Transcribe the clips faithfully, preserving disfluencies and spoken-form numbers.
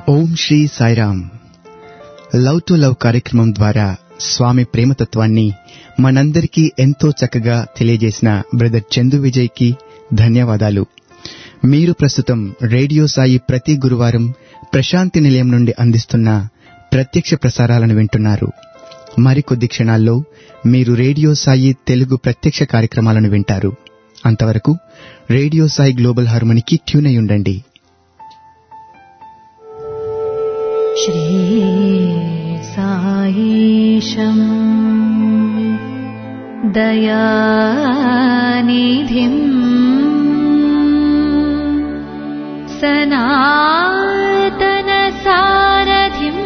Om Sri Sairam. Love to love కార్యక్రమం ద్వారా స్వామి ప్రేమతత్వాన్ని మనందరికీ ఎంతో చక్కగా తెలియజేసిన బ్రదర్ చందు విజయ్ కి ధన్యవాదాలు. మీరు ప్రస్తుతం రేడియో సాయి ప్రతి గురువారం ప్రశాంతి నిలయం నుండి అందిస్తున్న ప్రత్యక్ష ప్రసారాలను వింటున్నారు. మరికొద్ది క్షణాల్లో మీరు రేడియో సాయి తెలుగు ప్రత్యక్ష కార్యక్రమాలను వింటారు. అంతవరకు రేడియో సాయి గ్లోబల్ హార్మోనికి ట్యూన్ అయి ఉండండి. శ్రీ సాయిశం దయానిధిం సనాతన సారథిం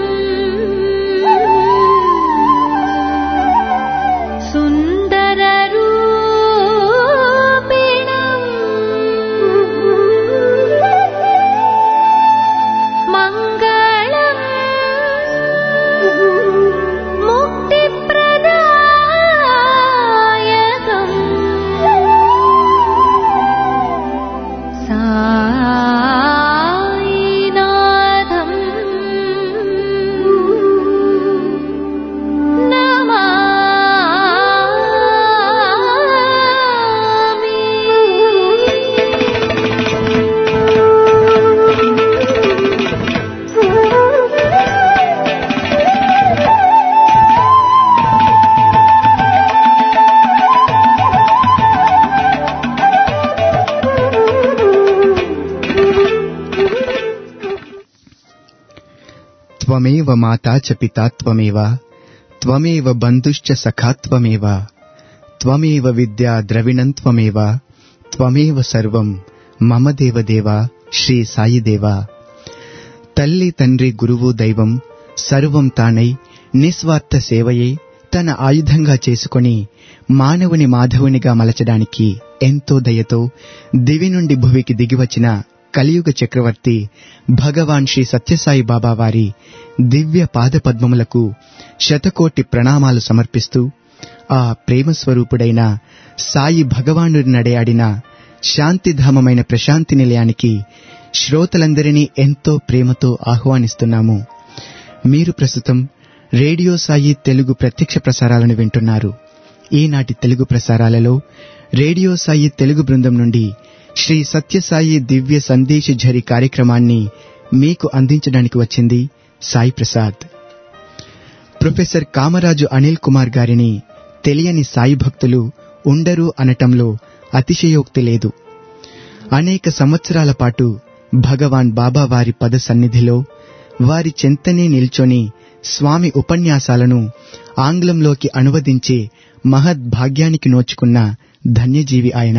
సుందర రూపిణం మంగళం ముక్తిప్రదాయకం సాయినాథం నమామి. త్వమేవ మాతా చ పితా త్వమేవ త్వమేవ బంధుశ్చ సఖా త్వమేవ త్వమేవ విద్యా ద్రవిణం త్వమేవ త్వమేవ సర్వం మమ దేవదేవ శ్రీ సాయిదేవ. తల్లి తండ్రి గురువు దైవం సర్వం తానై నిస్వార్థ సేవయే తన ఆయుధంగా చేసుకొని మానవుని మాధవునిగా మలచడానికి ఎంతో దయతో దివి నుండి భువికి దిగివచ్చిన కలియుగ చక్రవర్తి భగవాన్ శ్రీ సత్యసాయి బాబా వారి దివ్య పాదపద్మములకు శతకోటి ప్రణామాలు సమర్పిస్తూ ఆ ప్రేమ స్వరూపుడైన సాయి భగవానుడి నడయాడిన శాంతిధామమైన ప్రశాంతి నిలయానికి శ్రోతలందరినీ ఎంతో ప్రేమతో ఆహ్వానిస్తున్నాము. మీరు ప్రస్తుతం రేడియో సాయి తెలుగు ప్రత్యక్ష ప్రసారాలను వింటున్నారు. ఈనాటి తెలుగు ప్రసారాలలో రేడియో సాయి తెలుగు బృందం నుండి శ్రీ సత్యసాయి దివ్య సందేశ ఝరి కార్యక్రమాన్ని మీకు అందించడానికి వచ్చింది సాయి ప్రసాద్. ప్రొఫెసర్ కామరాజు అనిల్ కుమార్ గారిని తెలియని సాయి భక్తులు ఉండరు అనటంలో అతిశయోక్తి లేదు. అనేక సంవత్సరాల పాటు భగవాన్ బాబా వారి పద సన్నిధిలో వారి చెంతనే నిల్చొని స్వామి ఉపన్యాసాలను ఆంగ్లంలోకి అనువదించే మహద్భాగ్యానికి నోచుకున్న ధన్యజీవి ఆయన.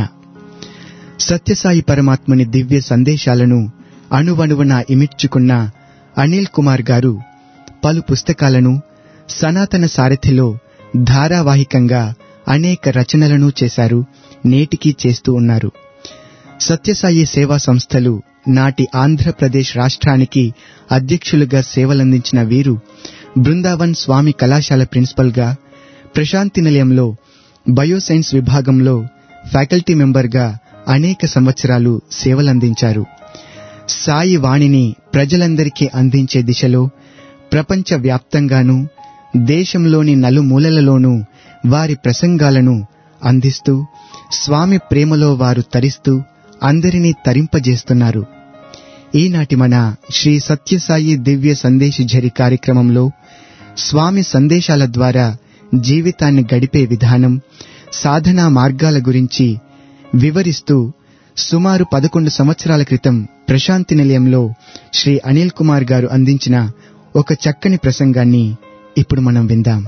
సత్యసాయి పరమాత్మని దివ్య సందేశాలను అణువణువున ఇమిడ్చుకున్న అనిల్ కుమార్ గారు పలు పుస్తకాలను సనాతన సారథిలో ధారావాహికంగా అనేక రచనలను చేశారు, నేటికీ చేస్తూ ఉన్నారు. సత్యసాయి సేవా సంస్థలు నాటి ఆంధ్రప్రదేశ్ రాష్ట్రానికి అధ్యక్షులుగా సేవలందించిన వీరు బృందావన్ స్వామి కళాశాల ప్రిన్సిపల్గా, ప్రశాంతి నిలయంలో బయోసైన్స్ విభాగంలో ఫ్యాకల్టీ మెంబర్గా అనేక సంవత్సరాలు సేవలందించారు. సాయి వాణిని ప్రజలందరికీ అందించే దిశలో ప్రపంచ వ్యాప్తంగానూ దేశంలోని నలుమూలలలోనూ వారి ప్రసంగాలను అందిస్తూ స్వామి ప్రేమలో వారు తరిస్తూ అందరినీ తరింపజేస్తున్నారు. ఈనాటి మన శ్రీ సత్యసాయి దివ్య సందేశ ఝరి కార్యక్రమంలో స్వామి సందేశాల ద్వారా జీవితాన్ని గడిపే విధానం, సాధనా మార్గాల గురించి వివరిస్తూ సుమారు పదకొండు సంవత్సరాల క్రితం ప్రశాంతి నిలయంలో శ్రీ అనిల్ కుమార్ గారు అందించిన ఒక చక్కని ప్రసంగాన్ని ఇప్పుడు మనం విందాం.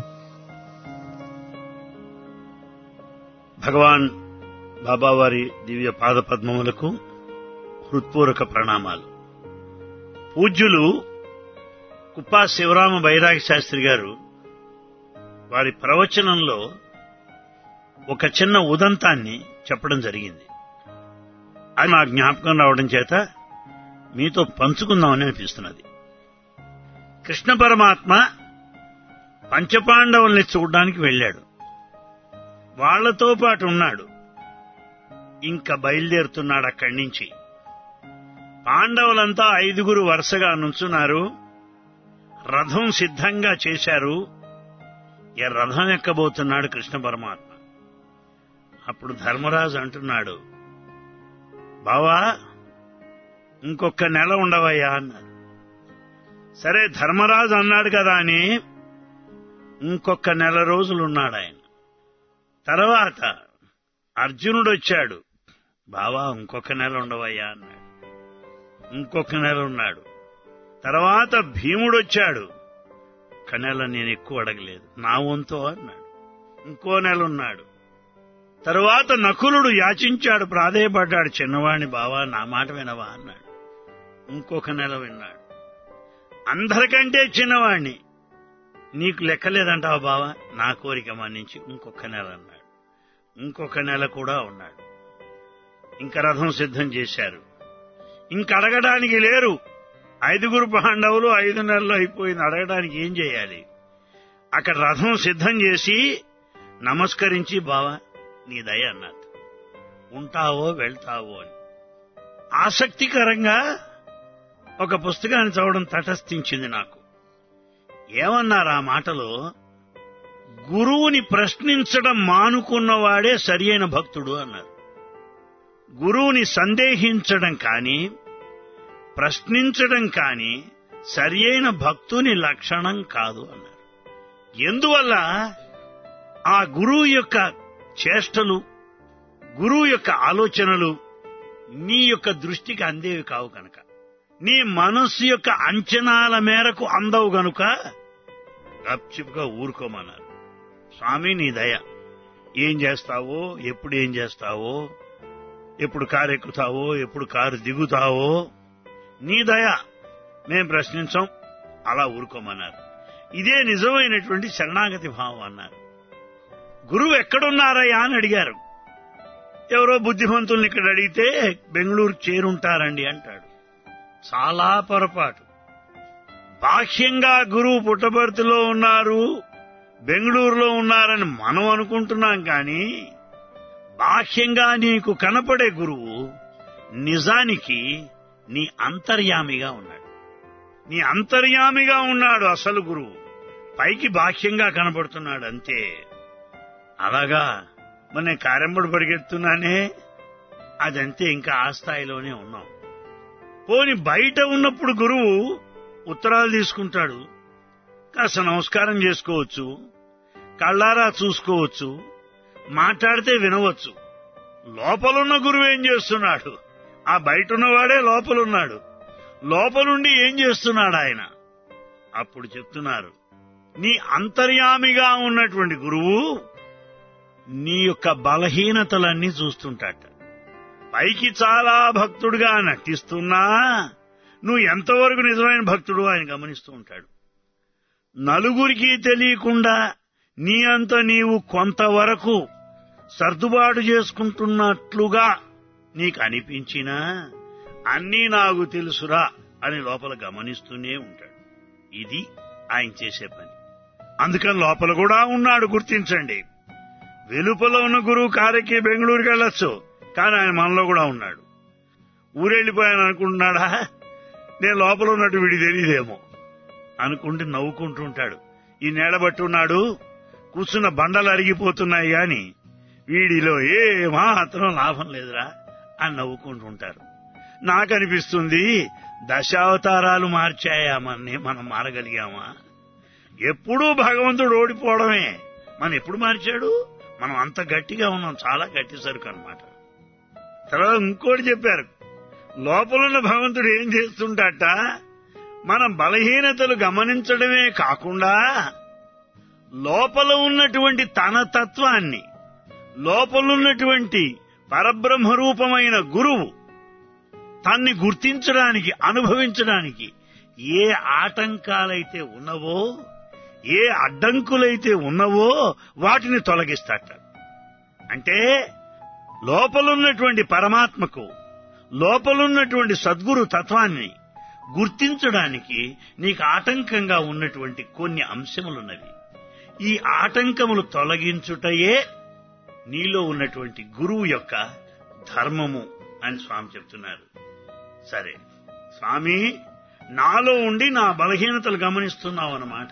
భగవాన్ బాబావారి దివ్య పాద పద్మములకు హృత్పూర్వక ప్రణామాలు. పూజ్యులు కుప్పా శివరామ బైరాగి శాస్త్రి గారు వారి ప్రవచనంలో ఒక చిన్న ఉదంతాన్ని చెప్పడం జరిగింది. అది నా జ్ఞాపకం రావడం చేత మీతో పంచుకుందామని అనిపిస్తున్నది. కృష్ణ పరమాత్మ పంచపాండవుల్ని చూడ్డానికి వెళ్ళాడు. వాళ్లతో పాటు ఉన్నాడు. ఇంకా బయలుదేరుతున్నాడు అక్కడి నుంచి. పాండవులంతా ఐదుగురు వరుసగా నుంచున్నారు. రథం సిద్ధంగా చేశారు. ఈ రథం ఎక్కబోతున్నాడు కృష్ణ పరమాత్మ. అప్పుడు ధర్మరాజు అంటున్నాడు, బావా ఇంకొక నెల ఉండవయ్యా అన్నారు. సరే ధర్మరాజు అన్నాడు కదా అని ఇంకొక నెల రోజులున్నాడు ఆయన. తర్వాత అర్జునుడు వచ్చాడు, బావా ఇంకొక నెల ఉండవయ్యా అన్నాడు. ఇంకొక నెల ఉన్నాడు. తర్వాత భీముడు వచ్చాడు, ఒక నెల నేను ఎక్కువ అడగలేదు, నా వంతు అన్నాడు. ఇంకో నెల ఉన్నాడు. తరువాత నకులుడు యాచించాడు, ప్రాధేయపడ్డాడు, చిన్నవాణ్ణి బావా నా మాట వినవా అన్నాడు. ఇంకొక నెల విన్నాడు. అందరికంటే చిన్నవాణ్ణి, నీకు లెక్కలేదంటావా బావా, నా కోరిక మన్నించి ఇంకొక నెల అన్నాడు. ఇంకొక నెల కూడా ఉన్నాడు. ఇంక రథం సిద్ధం చేశారు. ఇంక అడగడానికి లేరు. ఐదుగురు పాండవులు ఐదు నెలలు అయిపోయింది, అడగడానికి ఏం చేయాలి? అక్కడ రథం సిద్ధం చేసి నమస్కరించి బావా నీ దయ అన్నారు. ఉంటావో వెళ్తావో అని. ఆసక్తికరంగా ఒక పుస్తకాన్ని చదవడం తటస్థించింది నాకు. ఏమన్నారు ఆ మాటలో? గురువుని ప్రశ్నించడం మానుకున్నవాడే సరి అయిన భక్తుడు అన్నారు. గురువుని సందేహించడం కాని ప్రశ్నించడం కాని సరి అయిన భక్తుని లక్షణం కాదు అన్నారు. ఎందువల్ల? ఆ గురువు యొక్క చేష్టలు, గురువు యొక్క ఆలోచనలు నీ యొక్క దృష్టికి అందేవి కావు కనుక, నీ మనస్సు యొక్క అంచనాల మేరకు అందవు గనుక గప్చిప్గా ఊరుకోమన్నారు. స్వామి నీ దయ, ఏం చేస్తావో, ఎప్పుడు ఏం చేస్తావో, ఎప్పుడు కారు ఎక్కుతావో, ఎప్పుడు కారు దిగుతావో, నీ దయ, మేం ప్రశ్నించాం, అలా ఊరుకోమన్నారు. ఇదే నిజమైనటువంటి శరణాగతి భావం అన్నారు. గురువు ఎక్కడున్నారయ్యా అని అడిగారు. ఎవరో బుద్ధిమంతుల్ని ఇక్కడ అడిగితే బెంగళూరు చేరుంటారండి అంటాడు. చాలా పొరపాటు. బాహ్యంగా గురువు పుట్టపర్తిలో ఉన్నారు, బెంగళూరులో ఉన్నారని మనం అనుకుంటున్నాం కానీ బాహ్యంగా నీకు కనపడే గురువు నిజానికి నీ అంతర్యామిగా ఉన్నాడు. నీ అంతర్యామిగా ఉన్నాడు అసలు గురువు. పైకి బాహ్యంగా కనపడుతున్నాడు అంతే. అలాగా మరి నేను కారెంబడి పరిగెత్తున్నానే, అదంతే, ఇంకా ఆ స్థాయిలోనే ఉన్నాం. పోని బయట ఉన్నప్పుడు గురువు ఉత్తరాలు తీసుకుంటాడు, కాస్త నమస్కారం చేసుకోవచ్చు, కళ్ళారా చూసుకోవచ్చు, మాట్లాడితే వినవచ్చు. లోపలున్న గురువు ఏం చేస్తున్నాడు? ఆ బయట ఉన్నవాడే లోపలున్నాడు. లోపలుండి ఏం చేస్తున్నాడు ఆయన? అప్పుడు చెప్తున్నారు, నీ అంతర్యామిగా ఉన్నటువంటి గురువు నీ యొక్క బలహీనతలన్నీ చూస్తుంటాట. పైకి చాలా భక్తుడుగా నటిస్తున్నా నువ్వు ఎంతవరకు నిజమైన భక్తుడు ఆయన గమనిస్తూ ఉంటాడు. నలుగురికి తెలియకుండా నీ అంత నీవు కొంతవరకు సర్దుబాటు చేసుకుంటున్నట్లుగా నీకు అనిపించినా అన్నీ నాకు తెలుసురా అని లోపల గమనిస్తూనే ఉంటాడు. ఇది ఆయన చేసే పని. అందుకని లోపల కూడా ఉన్నాడు, గుర్తించండి. వెలుపల ఉన్న గురువు కారెక్కి బెంగళూరుకి వెళ్ళొచ్చు, కానీ ఆయన మనలో కూడా ఉన్నాడు. ఊరెళ్ళిపోయాను అనుకుంటున్నాడా? నేను లోపల ఉన్నట్టు వీడి తెలియదేమో అనుకుంటే నవ్వుకుంటూ ఉంటాడు. ఈ నేడబట్టి ఉన్నాడు, కూర్చున్న బండలు అరిగిపోతున్నాయి గాని వీడిలో ఏ మాత్రం లాభం లేదురా అని నవ్వుకుంటూ ఉంటారు. నాకనిపిస్తుంది దశావతారాలు మార్చాయా మనని, మనం మారగలిగామా? ఎప్పుడూ భగవంతుడు ఓడిపోవడమే. మనం ఎప్పుడు మార్చాడు? మనం అంత గట్టిగా ఉన్నాం, చాలా గట్టి సరుకు అన్నమాట. తర్వాత ఇంకోటి చెప్పారు, లోపలున్న భగవంతుడు ఏం చేస్తుంటాట, మన బలహీనతలు గమనించడమే కాకుండా లోపల ఉన్నటువంటి తన తత్వాన్ని, లోపలున్నటువంటి పరబ్రహ్మరూపమైన గురువు తన్ని గుర్తించడానికి, అనుభవించడానికి ఏ ఆటంకాలైతే ఉన్నవో, ఏ అడ్డంకులైతే ఉన్నవో వాటిని తొలగిస్తాట. అంటే లోపలున్నటువంటి పరమాత్మకు, లోపలున్నటువంటి సద్గురు తత్వాన్ని గుర్తించడానికి నీకు ఆటంకంగా ఉన్నటువంటి కొన్ని అంశములున్నవి. ఈ ఆటంకములు తొలగించుటయే నీలో ఉన్నటువంటి గురువు యొక్క ధర్మము అని స్వామి చెప్తున్నారు. సరే, స్వామి, నాలో ఉండి నా బలహీనతలు గమనిస్తున్నావు అన్నమాట.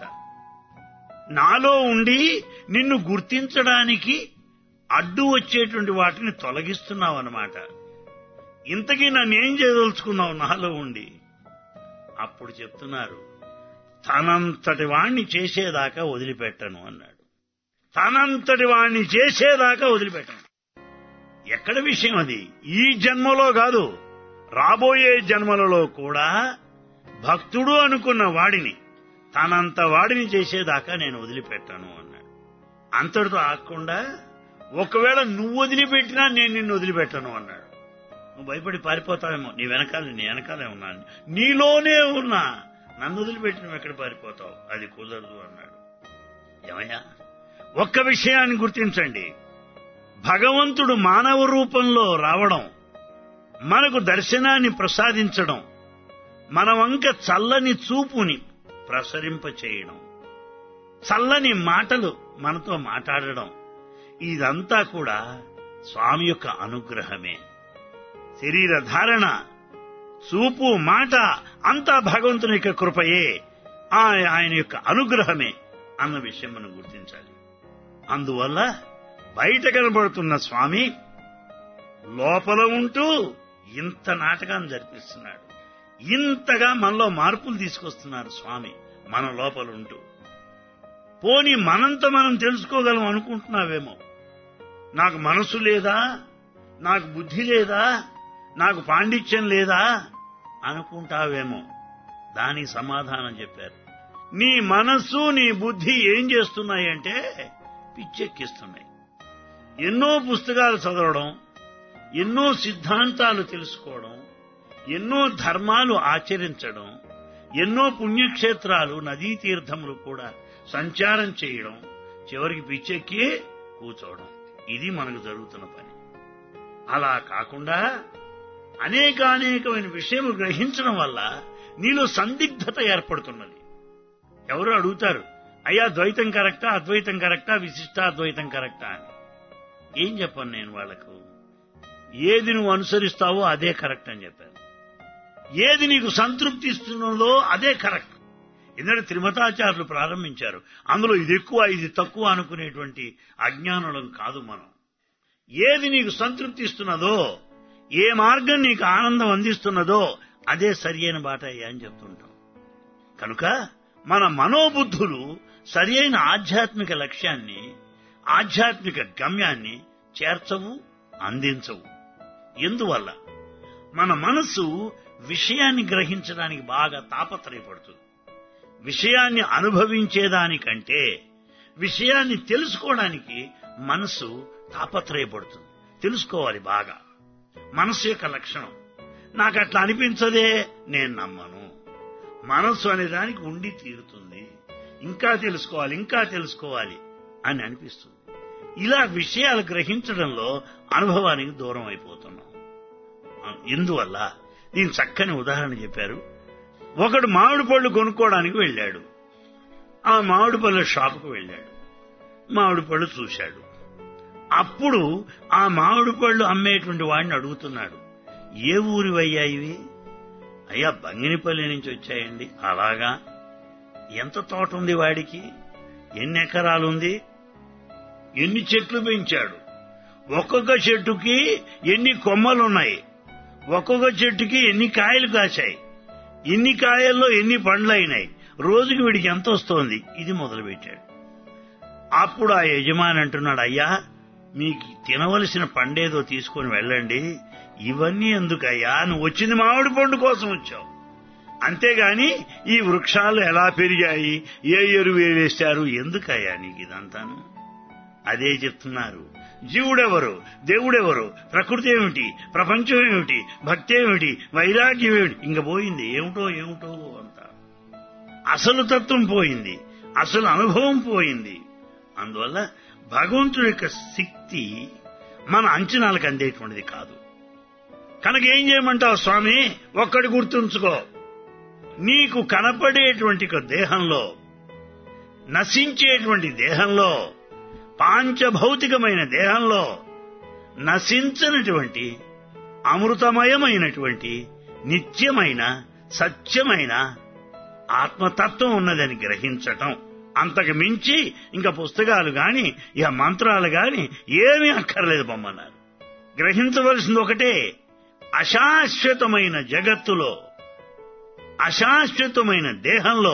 నాలో ఉండి నిన్ను గుర్తించడానికి అడ్డు వచ్చేటువంటి వాటిని తొలగిస్తున్నావు అన్నమాట. ఇంతకీ నన్నేం చేయదలుచుకున్నావు నాలో ఉండి? అప్పుడు చెప్తున్నారు, తనంతటి వాణ్ణి చేసేదాకా వదిలిపెట్టను అన్నాడు. తనంతటి వాణ్ణి చేసేదాకా వదిలిపెట్టను. ఎక్కడ విషయం అది? ఈ జన్మలో కాదు, రాబోయే జన్మలలో కూడా భక్తుడు అనుకున్న వాడిని తనంత వాడిని చేసేదాకా నేను వదిలిపెట్టాను అన్నాడు. అంతటితో ఆగకుండా, ఒకవేళ నువ్వు వదిలిపెట్టినా నేను నిన్ను వదిలిపెట్టను అన్నాడు. నువ్వు భయపడి పారిపోతావేమో, నీ వెనకాల నీ వెనకాలే ఉన్నాను, నీలోనే ఉన్నా, నన్ను వదిలిపెట్టి నువ్వు ఎక్కడ పారిపోతావు? అది కుదరదు అన్నాడు. ఏమయ్యా, ఒక్క విషయాన్ని గుర్తించండి. భగవంతుడు మానవ రూపంలో రావడం, మనకు దర్శనాన్ని ప్రసాదించడం, మన వంక చల్లని చూపుని ప్రసరింపచేయడం, చల్లని మాటలు మనతో మాట్లాడడం, ఇదంతా కూడా స్వామి యొక్క అనుగ్రహమే. శరీర ధారణ, చూపు, మాట అంతా భగవంతుని యొక్క కృపయే, ఆయన యొక్క అనుగ్రహమే అన్న విషయం మనం గుర్తించాలి. అందువల్ల బయట కనబడుతున్న స్వామి లోపల ఉంటూ ఇంత నాటకాన్ని జరిపిస్తున్నాడు. ఇంతగా మనలో మార్పులు తీసుకొస్తున్నారు స్వామి మన లోపల ఉంటూ. పోనీ మనంత మనం తెలుసుకోగలం అనుకుంటున్నావేమో. నాకు మనసు లేదా, నాకు బుద్ధి లేదా, నాకు పాండిత్యం లేదా అనుకుంటావేమో. దానికి సమాధానం చెప్పారు. నీ మనస్సు, నీ బుద్ధి ఏం చేస్తున్నాయంటే పిచ్చెక్కిస్తున్నాయి. ఎన్నో పుస్తకాలు చదవడం, ఎన్నో సిద్ధాంతాలు తెలుసుకోవడం, ఎన్నో ధర్మాలు ఆచరించడం, ఎన్నో పుణ్యక్షేత్రాలు, నదీ తీర్థములు కూడా సంచారం చేయడం, చివరికి పిచ్చెక్కి కూర్చోవడం, ఇది మనకు జరుగుతున్న పని. అలా కాకుండా అనేకానేకమైన విషయము గ్రహించడం వల్ల నీలో సందిగ్ధత ఏర్పడుతున్నది. ఎవరు అడుగుతారు, అయ్యా ద్వైతం కరెక్టా, అద్వైతం కరెక్టా, విశిష్టాద్వైతం కరెక్టా అని. ఏం చెప్పను నేను వాళ్లకు? ఏది నువ్వు అనుసరిస్తావో అదే కరెక్ట్ అని చెప్పాను. ఏది నీకు సంతృప్తి ఇస్తున్నదో అదే కరెక్ట్. ఎందుకంటే త్రిమతాచార్యులు ప్రారంభించారు. అందులో ఇది ఎక్కువ ఇది తక్కువ అనుకునేటువంటి అజ్ఞానులం కాదు మనం. ఏది నీకు సంతృప్తి ఇస్తున్నదో, ఏ మార్గం నీకు ఆనందం అందిస్తున్నదో అదే సరి అయిన బాట అయ్యా అని చెప్తుంటాం. కనుక మన మనోబుద్ధులు సరి అయిన ఆధ్యాత్మిక లక్ష్యాన్ని, ఆధ్యాత్మిక గమ్యాన్ని చేర్చవు, అందించవు. ఎందువల్ల? మన మనసు విషయాన్ని గ్రహించడానికి బాగా తాపత్రయపడుతుంది. విషయాన్ని అనుభవించేదానికంటే విషయాన్ని తెలుసుకోవడానికి మనసు తాపత్రయపడుతుంది. తెలుసుకోవాలి బాగా. మనసు యొక్క లక్షణం. నాకు అట్లా అనిపించదే, నేను నమ్మను. మనసు అనే దానికి ఉండి తీరుతుంది. ఇంకా తెలుసుకోవాలి, ఇంకా తెలుసుకోవాలి అని అనిపిస్తుంది. ఇలా విషయాలు గ్రహించడంలో అనుభవానికి దూరం అయిపోతున్నాం. ఎందువల్ల? దీని చక్కని ఉదాహరణ చెప్పారు. ఒకడు మామిడి పళ్ళు కొనుక్కోవడానికి వెళ్ళాడు. ఆ మామిడి పళ్ళ షాపుకు వెళ్ళాడు. మామిడి పళ్ళు చూశాడు. అప్పుడు ఆ మామిడి పళ్ళు అమ్మేటువంటి వాడిని అడుగుతున్నాడు, ఏ ఊరివయ్యా ఇవి? అయ్యా బంగినిపల్లి నుంచి వచ్చాయండి. అలాగా? ఎంత తోట ఉంది వాడికి? ఎన్ని ఎకరాలుంది? ఎన్ని చెట్లు పెంచాడు? ఒక్కొక్క చెట్టుకి ఎన్ని కొమ్మలున్నాయి? ఒక్కొక్క చెట్టుకి ఎన్ని కాయలు కాశాయి? ఎన్ని కాయల్లో ఎన్ని పండ్లు అయినాయి? రోజుకి వీడికి ఎంత వస్తోంది? ఇది మొదలుపెట్టాడు. అప్పుడు ఆ యజమాని అంటున్నాడు, అయ్యా మీకు తినవలసిన పండేదో తీసుకొని వెళ్ళండి. ఇవన్నీ ఎందుకయ్యా? నువ్వు వచ్చింది మామిడి పండు కోసం వచ్చావు. అంతేగాని ఈ వృక్షాలు ఎలా పెరిగాయి, ఏ ఎరువు వేశారు, ఎందుకయ్యా నీకు ఇదంతాను? అదే చెప్తున్నారు. జీవుడెవరు, దేవుడెవరు, ప్రకృతి ఏమిటి, ప్రపంచం ఏమిటి, భక్తి ఏమిటి, వైరాగ్యం ఏమిటి, ఇంక పోయింది. ఏమిటో ఏమిటో అంతా అసలు తత్వం పోయింది, అసలు అనుభవం పోయింది. అందువల్ల భగవంతుడి యొక్క శక్తి మన అంచనాలకు అందేటువంటిది కాదు. కనుక ఏం చేయమంటావు స్వామి? ఒక్కడి గుర్తుంచుకో, నీకు కనపడేటువంటి దేహంలో, నశించేటువంటి దేహంలో, పాంచభౌతికమైన దేహంలో నశించనటువంటి అమృతమయమైనటువంటి నిత్యమైన సత్యమైన ఆత్మతత్వం ఉన్నదని గ్రహించటం. అంతకు మించి ఇంకా పుస్తకాలు గాని ఇక మంత్రాలు గాని ఏమీ అక్కర్లేదు బొమ్మన్నారు. గ్రహించవలసింది ఒకటే, అశాశ్వతమైన జగత్తులో, అశాశ్వతమైన దేహంలో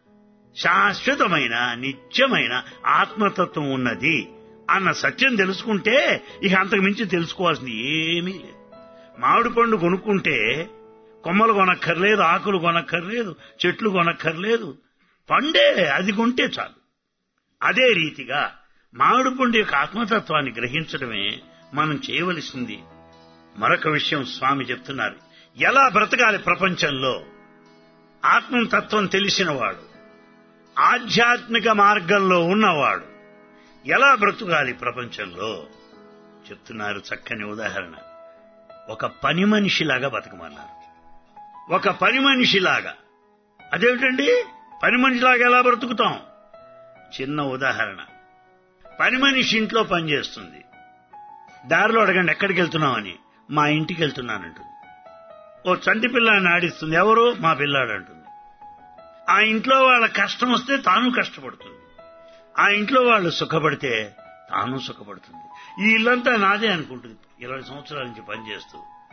శాశ్వతమైన నిత్యమైన ఆత్మతత్వం ఉన్నది అన్న సత్యం తెలుసుకుంటే ఇక అంతకు మించి తెలుసుకోవాల్సింది ఏమీ లేదు. మామిడి పండు కొనుక్కుంటే కొమ్మలు కొనక్కర్లేదు, ఆకులు కొనక్కర్లేదు, చెట్లు కొనక్కర్లేదు, పండే అది కొంటే చాలు. అదే రీతిగా మామిడి పండు యొక్క ఆత్మతత్వాన్ని గ్రహించడమే మనం చేయవలసింది. మరొక విషయం స్వామి చెప్తున్నారు, ఎలా బ్రతకాలి ప్రపంచంలో. ఆత్మతత్వం తెలిసినవాడు, ఆధ్యాత్మిక మార్గంలో ఉన్నవాడు ఎలా బ్రతకాలి ప్రపంచంలో చెప్తున్నారు. చక్కని ఉదాహరణ, ఒక పని మనిషిలాగా బతకమన్నారు. ఒక పని మనిషిలాగా. అదేమిటండి పని మనిషిలాగా ఎలా బ్రతుకుతాం? చిన్న ఉదాహరణ, పని మనిషి ఇంట్లో పనిచేస్తుంది. దారిలో అడగండి ఎక్కడికి వెళ్తున్నామని, మా ఇంటికి వెళ్తున్నానంటుంది. ఓ చంటి పిల్లాన్ని ఆడిస్తుంది, ఎవరు? మా పిల్లాడు అంటుంది. ఆ ఇంట్లో వాళ్ళ కష్టం వస్తే తాను కష్టపడుతుంది, ఆ ఇంట్లో వాళ్ళు సుఖపడితే తాను సుఖపడుతుంది. ఈ ఇల్లంతా నాదే అనుకుంటుంది ఇరవై సంవత్సరాల నుంచి పనిచేస్తూ.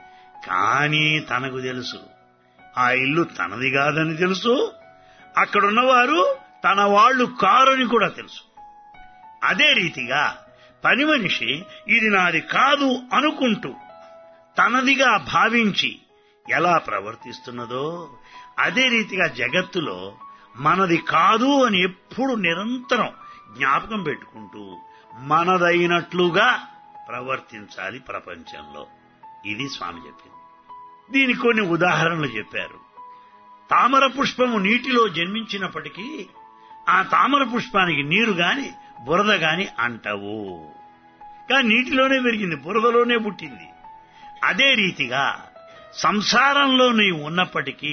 కానీ తనకు తెలుసు ఆ ఇల్లు తనది కాదని తెలుసు, అక్కడున్నవారు తన వాళ్ళు కారని కూడా తెలుసు. అదే రీతిగా పని మనిషి ఇది నాది కాదు అనుకుంటూ తనదిగా భావించి ఎలా ప్రవర్తిస్తున్నదో అదే రీతిగా జగత్తులో మనది కాదు అని ఎప్పుడు నిరంతరం జ్ఞాపకం పెట్టుకుంటూ మనదైనట్లుగా ప్రవర్తించాలి ప్రపంచంలో. ఇది స్వామి చెప్పింది. దీనికి కొన్ని ఉదాహరణలు చెప్పారు. తామర పుష్పము నీటిలో జన్మించినప్పటికీ ఆ తామర పుష్పానికి నీరు గాని బురద గాని అంటవు. కానీ నీటిలోనే పెరిగింది, బురదలోనే పుట్టింది. అదే రీతిగా సంసారంలో నీవు ఉన్నప్పటికీ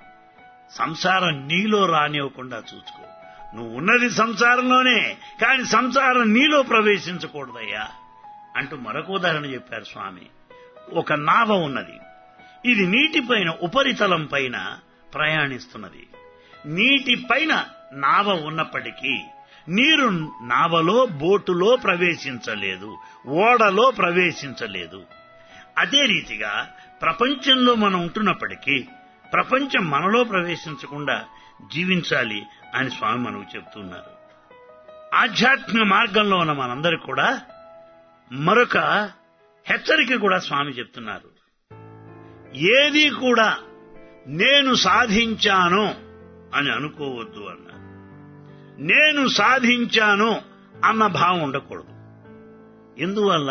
సంసారం నీలో రానివ్వకుండా చూసుకో. నువ్వు ఉన్నది సంసారంలోనే, కానీ సంసారం నీలో ప్రవేశించకూడదయ్యా అంటూ మరొక ఉదాహరణ చెప్పారు స్వామి. ఒక నావ ఉన్నది, ఇది నీటిపైన ఉపరితలం పైన ప్రయాణిస్తున్నది. నీటి పైన నావ ఉన్నప్పటికీ నీరు నావలో బోటులో ప్రవేశించలేదు, ఓడలో ప్రవేశించలేదు. అదే రీతిగా ప్రపంచంలో మనం ఉంటున్నప్పటికీ ప్రపంచం మనలో ప్రవేశించకుండా జీవించాలి అని స్వామి మనకు చెప్తున్నారు. ఆధ్యాత్మిక మార్గంలో ఉన్న మనందరికీ కూడా మరొక హెచ్చరిక కూడా స్వామి చెప్తున్నారు. ఏది కూడా నేను సాధించాను అని అనుకోవద్దు అన్నారు. నేను సాధించాను అన్న భావం ఉండకూడదు. ఎందువల్ల?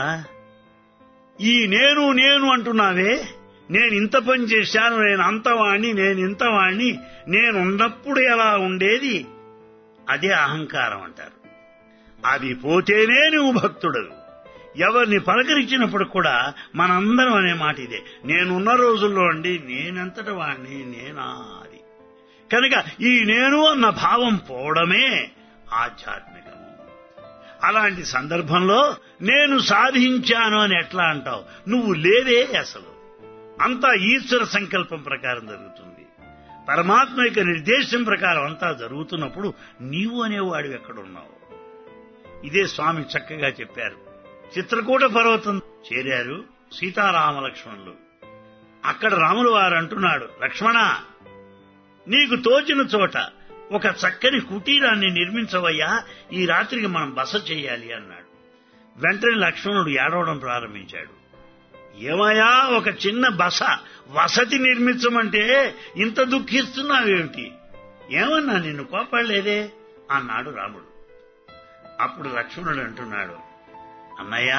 ఈ నేను నేను అంటున్నావే, నేను ఇంత పని చేశాను, నేను అంతవాణ్ణి, నేను ఇంతవాణ్ణి, నేను ఉన్నప్పుడు ఎలా ఉండేది అదే అహంకారం అంటారు. అది పోతేనే నువ్వు భక్తుడవు. ఎవరిని పలకరించినప్పుడు కూడా మనందరం అనే మాట ఇదే, నేనున్న రోజుల్లో అండి నేనెంతటి వాణ్ణి, నేనా అది. కనుక ఈ నేను అన్న భావం పోవడమే ఆధ్యాత్మికము. అలాంటి సందర్భంలో నేను సాధించాను అని ఎట్లా అంటావు? నువ్వు లేవే అసలు. అంతా ఈశ్వర సంకల్పం ప్రకారం జరుగుతుంది. పరమాత్మ యొక్క నిర్దేశం ప్రకారం అంతా జరుగుతున్నప్పుడు నీవు అనేవాడు ఎక్కడున్నావు? ఇదే స్వామి చక్కగా చెప్పారు. చిత్రకూట పర్వతం చేరారు సీతారామ లక్ష్మణులు. అక్కడ రాములు వారు అంటున్నాడు, లక్ష్మణ నీకు తోచిన చోట ఒక చక్కని కుటీరాన్ని నిర్మించవయ్యా, ఈ రాత్రికి మనం బస చేయాలి అన్నాడు. వెంటనే లక్ష్మణుడు ఏడవడం ప్రారంభించాడు. ఏమయ్యా, ఒక చిన్న బస వసతి నిర్మించమంటే ఇంత దుఃఖిస్తున్నావేమిటి? ఏమన్నా నిన్ను కోపడలేదే అన్నాడు రాముడు. అప్పుడు లక్ష్మణుడు అంటున్నాడు, అన్నయ్య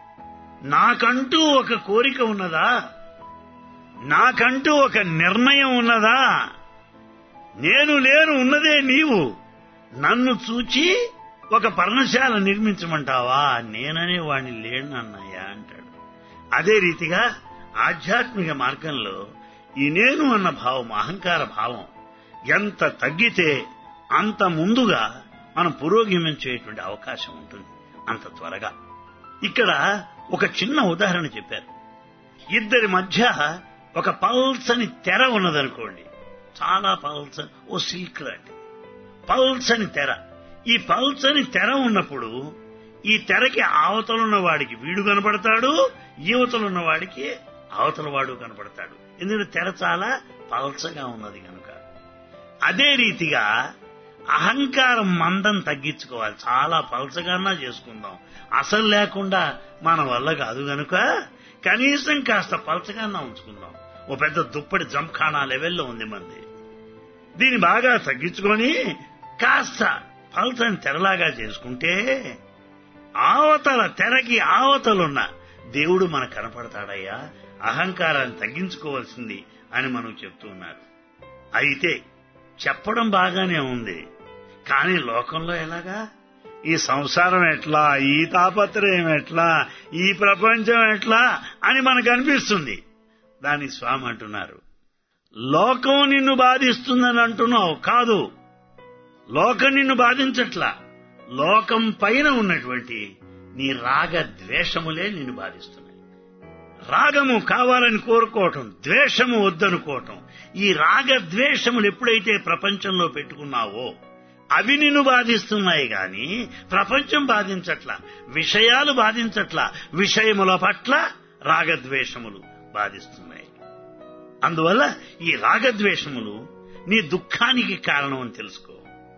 నాకంటూ ఒక కోరిక ఉన్నదా? నాకంటూ ఒక నిర్ణయం ఉన్నదా? నేను లేను, ఉన్నదే నీవు. నన్ను చూచి ఒక పర్ణశాల నిర్మించమంటావా? నేననే వాడిని లేను అన్నయ్య అంటాడు. అదే రీతిగా ఆధ్యాత్మిక మార్గంలో ఈ నేను అన్న భావం, అహంకార భావం ఎంత తగ్గితే అంత ముందుగా మనం పురోగమనం చేయటువంటి అవకాశం ఉంటుంది, అంత త్వరగా. ఇక్కడ ఒక చిన్న ఉదాహరణ చెప్పారు. ఇద్దరి మధ్య ఒక పల్సని తెర ఉన్నదనుకోండి, చాలా పల్స, ఓ సిల్క్ లాంటిది, పల్సని తెర. ఈ పల్సని తెర ఉన్నప్పుడు ఈ తెరకి అవతలున్న వాడికి వీడు కనపడతాడు, యువతలున్న వాడికి అవతల వాడు కనపడతాడు. ఎందుకంటే తెర చాలా పల్సగా ఉన్నది కనుక. అదే రీతిగా అహంకారం మందం తగ్గించుకోవాలి. చాలా పల్చగానా చేసుకుందాం, అసలు లేకుండా మన వల్ల కాదు గనుక కనీసం కాస్త పల్చగానా ఉంచుకుందాం. ఓ పెద్ద దుప్పటి జంఖానా లెవెల్లో ఉంది మంది. దీన్ని బాగా తగ్గించుకొని కాస్త పల్చని తెరలాగా చేసుకుంటే ఆవతల తెరకి ఆవతలున్న దేవుడు మనకు కనపడతాడయ్యా. అహంకారాన్ని తగ్గించుకోవాల్సింది అని మనం చెప్తూ ఉన్నారు. అయితే చెప్పడం బాగానే ఉంది, కానీ లోకంలో ఎలాగా? ఈ సంసారం ఎట్లా, ఈ తాపత్రయం ఎట్లా, ఈ ప్రపంచం ఎట్లా అని మనకు అనిపిస్తుంది. దాని స్వామి అంటున్నారు, లోకం నిన్ను బాధిస్తుందని అంటున్నావు. కాదు, లోకం నిన్ను బాధించట్లా. లోకం పైన ఉన్నటువంటి నీ రాగ ద్వేషములే నిన్ను బాధిస్తున్నాయి. రాగము కావాలని కోరుకోవటం, ద్వేషము వద్దనుకోవటం. ఈ రాగ ద్వేషములు ఎప్పుడైతే ప్రపంచంలో పెట్టుకున్నావో అవి నిన్ను బాధిస్తున్నాయి గాని ప్రపంచం బాధించట్లా, విషయాలు బాధించట్లా. విషయముల పట్ల రాగద్వేషములు బాధిస్తున్నాయి. అందువల్ల ఈ రాగద్వేషములు నీ దుఃఖానికి కారణం అని తెలుసుకో.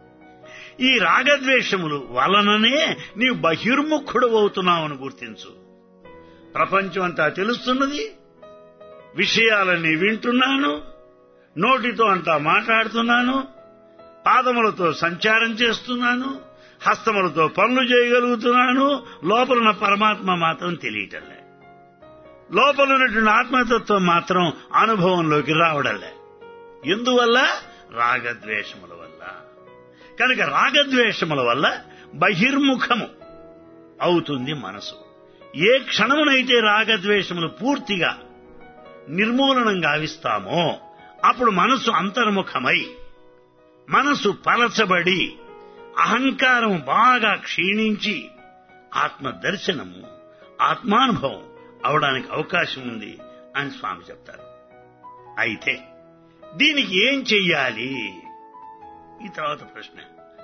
ఈ రాగద్వేషములు వలననే నీవు బహిర్ముఖుడు అవుతున్నావని గుర్తించు. ప్రపంచం అంతా తెలుస్తున్నది, విషయాలన్నీ వింటున్నాను, నోటితో అంతా మాట్లాడుతున్నాను, పాదములతో సంచారం చేస్తున్నాను, హస్తములతో పనులు చేయగలుగుతున్నాను. లోపలున్న పరమాత్మ మాత్రం తెలియటంలే, లోపలున్నటువంటి ఆత్మతత్వం మాత్రం అనుభవంలోకి రావడంలే. ఎందువల్ల? రాగద్వేషముల వల్ల. కనుక రాగద్వేషముల వల్ల బహిర్ముఖము అవుతుంది మనసు. ఏ క్షణమునైతే రాగద్వేషములు పూర్తిగా నిర్మూలనం గావిస్తామో అప్పుడు మనసు అంతర్ముఖమై, మనసు పలచబడి, అహంకారం బాగా క్షీణించి ఆత్మ దర్శనము, ఆత్మానుభవం అవడానికి అవకాశం ఉంది అని స్వామి చెప్తారు. అయితే దీనికి ఏం చెయ్యాలి? ఈ తర్వాత ప్రశ్న.